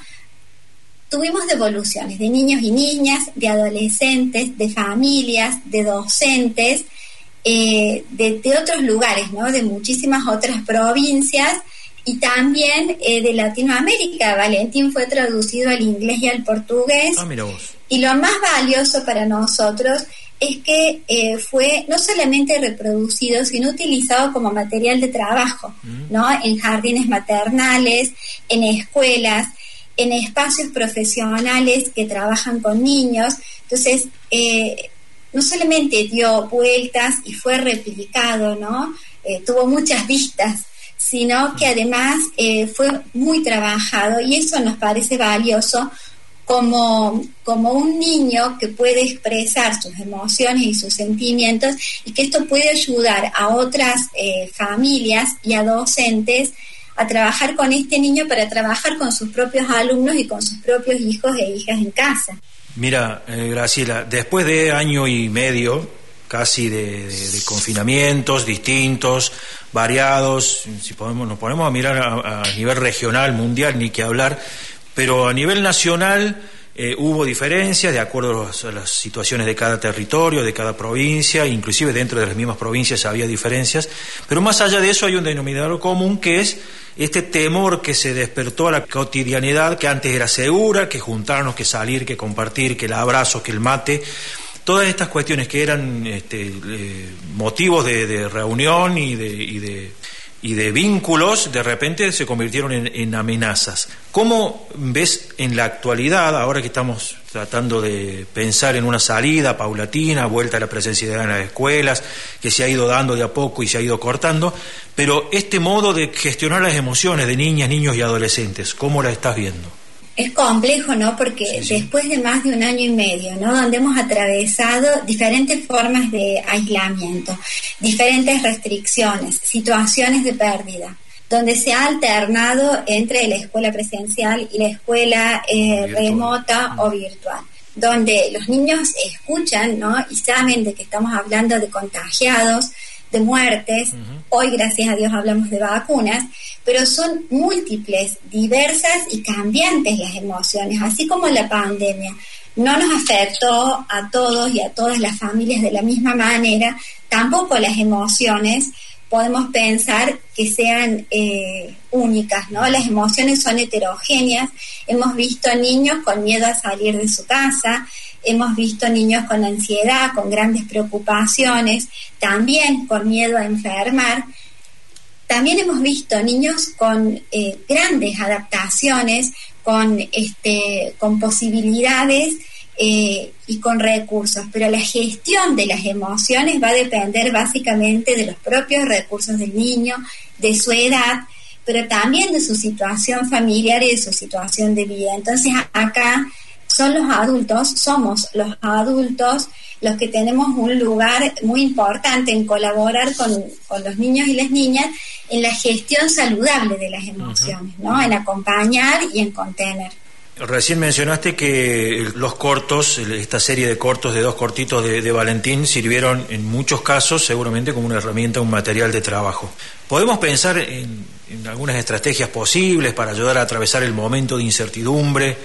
Tuvimos devoluciones de niños y niñas, de adolescentes, de familias, de docentes, eh, de, de otros lugares, ¿no? De muchísimas otras provincias y también eh, de Latinoamérica. Valentín fue traducido al inglés y al portugués. Ah, mira vos. Y lo más valioso para nosotros es que eh, fue no solamente reproducido, sino utilizado como material de trabajo, mm. ¿no? En jardines maternales, en escuelas, en espacios profesionales que trabajan con niños. Entonces, eh, no solamente dio vueltas y fue replicado, ¿no? Eh, tuvo muchas vistas, sino que además eh, fue muy trabajado, y eso nos parece valioso como, como un niño que puede expresar sus emociones y sus sentimientos, y que esto puede ayudar a otras eh, familias y a docentes a trabajar con este niño para trabajar con sus propios alumnos y con sus propios hijos e hijas en casa. Mira, eh, Graciela, después de año y medio casi de, de, de confinamientos distintos, variados, si podemos, nos ponemos a mirar a, a nivel regional, mundial, ni que hablar, pero a nivel nacional eh, hubo diferencias de acuerdo a las, a las situaciones de cada territorio, de cada provincia, inclusive dentro de las mismas provincias había diferencias, pero más allá de eso hay un denominador común, que es este temor que se despertó a la cotidianidad, que antes era segura, que juntarnos, que salir, que compartir, que el abrazo, que el mate. Todas estas cuestiones que eran este, eh, motivos de, de reunión y de, y, de, y de vínculos, de repente se convirtieron en, en amenazas. ¿Cómo ves en la actualidad, ahora que estamos tratando de pensar en una salida paulatina, vuelta a la presencialidad en las escuelas, que se ha ido dando de a poco y se ha ido cortando, pero este modo de gestionar las emociones de niñas, niños y adolescentes, ¿cómo la estás viendo? Es complejo, ¿no? Porque sí, sí. después de más de un año y medio, ¿no? Donde hemos atravesado diferentes formas de aislamiento, diferentes restricciones, situaciones de pérdida, donde se ha alternado entre la escuela presencial y la escuela eh, remota o virtual, donde los niños escuchan, ¿no? Y saben de que estamos hablando de contagiados, de muertes. Uh-huh. Hoy, gracias a Dios, hablamos de vacunas, pero son múltiples, diversas y cambiantes las emociones, así como la pandemia no nos afectó a todos y a todas las familias de la misma manera, tampoco las emociones podemos pensar que sean eh, únicas, ¿no? Las emociones son heterogéneas. Hemos visto niños con miedo a salir de su casa, hemos visto niños con ansiedad, con grandes preocupaciones, también con miedo a enfermar. También hemos visto niños con eh, grandes adaptaciones, con, este, con posibilidades eh, y con recursos, pero la gestión de las emociones va a depender básicamente de los propios recursos del niño, de su edad, pero también de su situación familiar y de su situación de vida. Entonces acá son los adultos, somos los adultos los que tenemos un lugar muy importante en colaborar con, con los niños y las niñas en la gestión saludable de las emociones, ¿no? En acompañar y en contener. Recién mencionaste que los cortos, esta serie de cortos, de dos cortitos de, de Valentín, sirvieron en muchos casos seguramente como una herramienta, un material de trabajo. ¿Podemos pensar en, en algunas estrategias posibles para ayudar a atravesar el momento de incertidumbre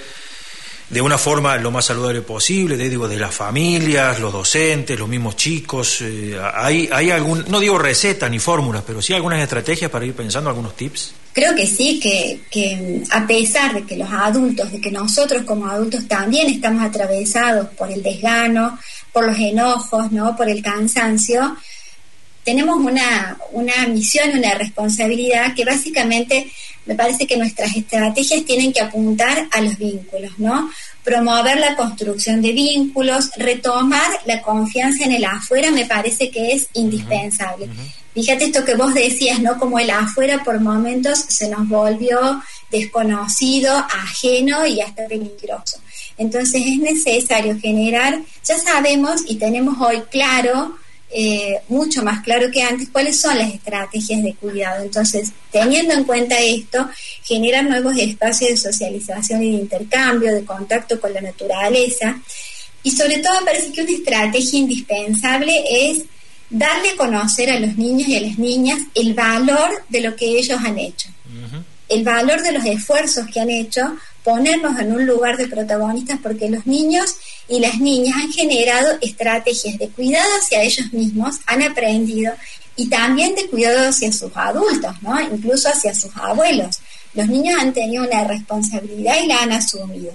de una forma lo más saludable posible, de, digo, de las familias, los docentes, los mismos chicos? Eh, ¿hay, hay algún, no digo recetas ni fórmulas, pero sí algunas estrategias para ir pensando, algunos tips? Creo que sí, que, que a pesar de que los adultos, de que nosotros como adultos también estamos atravesados por el desgano, por los enojos, ¿no? Por el cansancio, tenemos una, una misión, una responsabilidad que básicamente me parece que nuestras estrategias tienen que apuntar a los vínculos, ¿no? Promover la construcción de vínculos, retomar la confianza en el afuera, me parece que es indispensable. Uh-huh, uh-huh. Fíjate esto que vos decías, ¿no? Como el afuera por momentos se nos volvió desconocido, ajeno y hasta peligroso. Entonces es necesario generar, ya sabemos y tenemos hoy claro, Eh, mucho más claro que antes, cuáles son las estrategias de cuidado. Entonces, teniendo en cuenta esto, generar nuevos espacios de socialización y de intercambio, de contacto con la naturaleza, y sobre todo me parece que una estrategia indispensable es darle a conocer a los niños y a las niñas el valor de lo que ellos han hecho, uh-huh. el valor de los esfuerzos que han hecho, ponernos en un lugar de protagonistas, porque los niños y las niñas han generado estrategias de cuidado hacia ellos mismos, han aprendido, y también de cuidado hacia sus adultos, ¿no? Incluso hacia sus abuelos. Los niños han tenido una responsabilidad y la han asumido.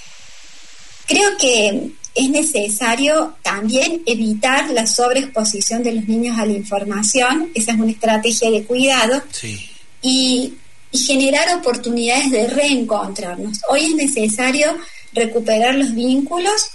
Creo que es necesario también evitar la sobreexposición de los niños a la información, esa es una estrategia de cuidado, sí. y, y generar oportunidades de reencontrarnos. Hoy es necesario recuperar los vínculos,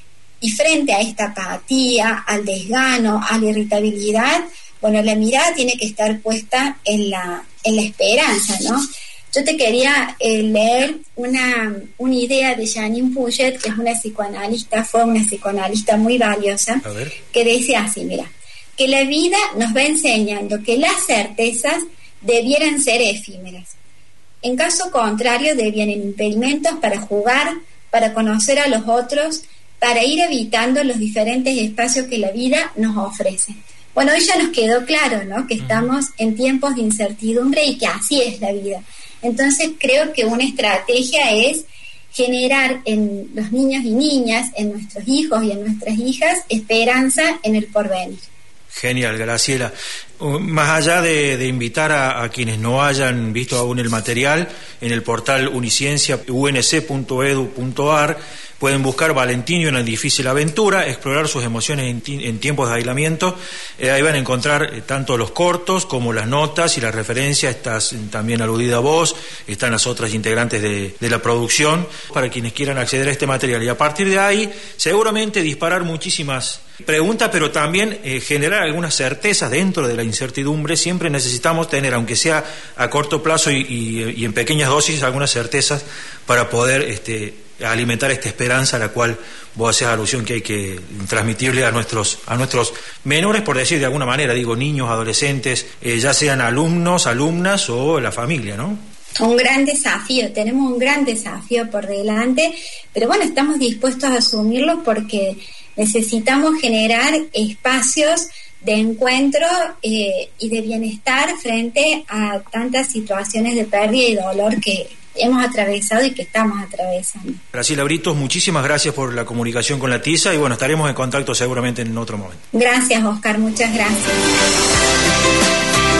y frente a esta apatía, al desgano, a la irritabilidad, bueno, la mirada tiene que estar puesta en la, en la esperanza, ¿no? Yo te quería eh, leer una, una idea de Janine Puget, que es una psicoanalista, fue una psicoanalista muy valiosa, que decía así, mira, que la vida nos va enseñando que las certezas debieran ser efímeras. En caso contrario, devienen impedimentos para jugar, para conocer a los otros, para ir evitando los diferentes espacios que la vida nos ofrece. Bueno, hoy ya nos quedó claro, ¿no?, que estamos en tiempos de incertidumbre y que así es la vida. Entonces creo que una estrategia es generar en los niños y niñas, en nuestros hijos y en nuestras hijas, esperanza en el porvenir. Genial, Graciela. Más allá de, de invitar a, a quienes no hayan visto aún el material, en el portal uniciencia u n c punto e d u punto a r pueden buscar Valentín y una difícil aventura, explorar sus emociones en, ti, en tiempos de aislamiento. Eh, ahí van a encontrar eh, tanto los cortos como las notas y las referencias. Estás también aludida a vos, están las otras integrantes de, de la producción, para quienes quieran acceder a este material. Y a partir de ahí, seguramente disparar muchísimas preguntas, pero también eh, generar algunas certezas dentro de la incertidumbre. Siempre necesitamos tener, aunque sea a corto plazo y, y, y en pequeñas dosis, algunas certezas para poder este, alimentar esta esperanza a la cual vos hacés alusión que hay que transmitirle a nuestros a nuestros menores, por decir de alguna manera, digo niños, adolescentes, eh, ya sean alumnos, alumnas o la familia, ¿no? Un gran desafío, tenemos un gran desafío por delante, pero bueno, estamos dispuestos a asumirlo porque necesitamos generar espacios de encuentro eh, y de bienestar frente a tantas situaciones de pérdida y dolor que hemos atravesado y que estamos atravesando. Graciela Britos, muchísimas gracias por la comunicación con la TISA y bueno, estaremos en contacto seguramente en otro momento. Gracias, Oscar, muchas gracias.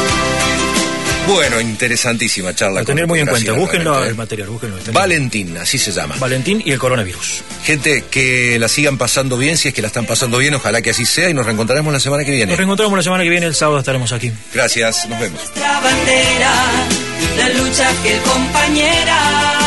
Bueno, interesantísima charla. A tener con muy en cuenta, Graciela, búsquenlo realmente, el ¿eh? material, búsquenlo. Valentín, así se llama. Valentín y el coronavirus. Gente, que la sigan pasando bien, si es que la están pasando bien, ojalá que así sea, y nos reencontraremos la semana que viene. Nos reencontramos la semana que viene, el sábado estaremos aquí. Gracias, nos vemos. Nuestra bandera, la lucha fiel compañera.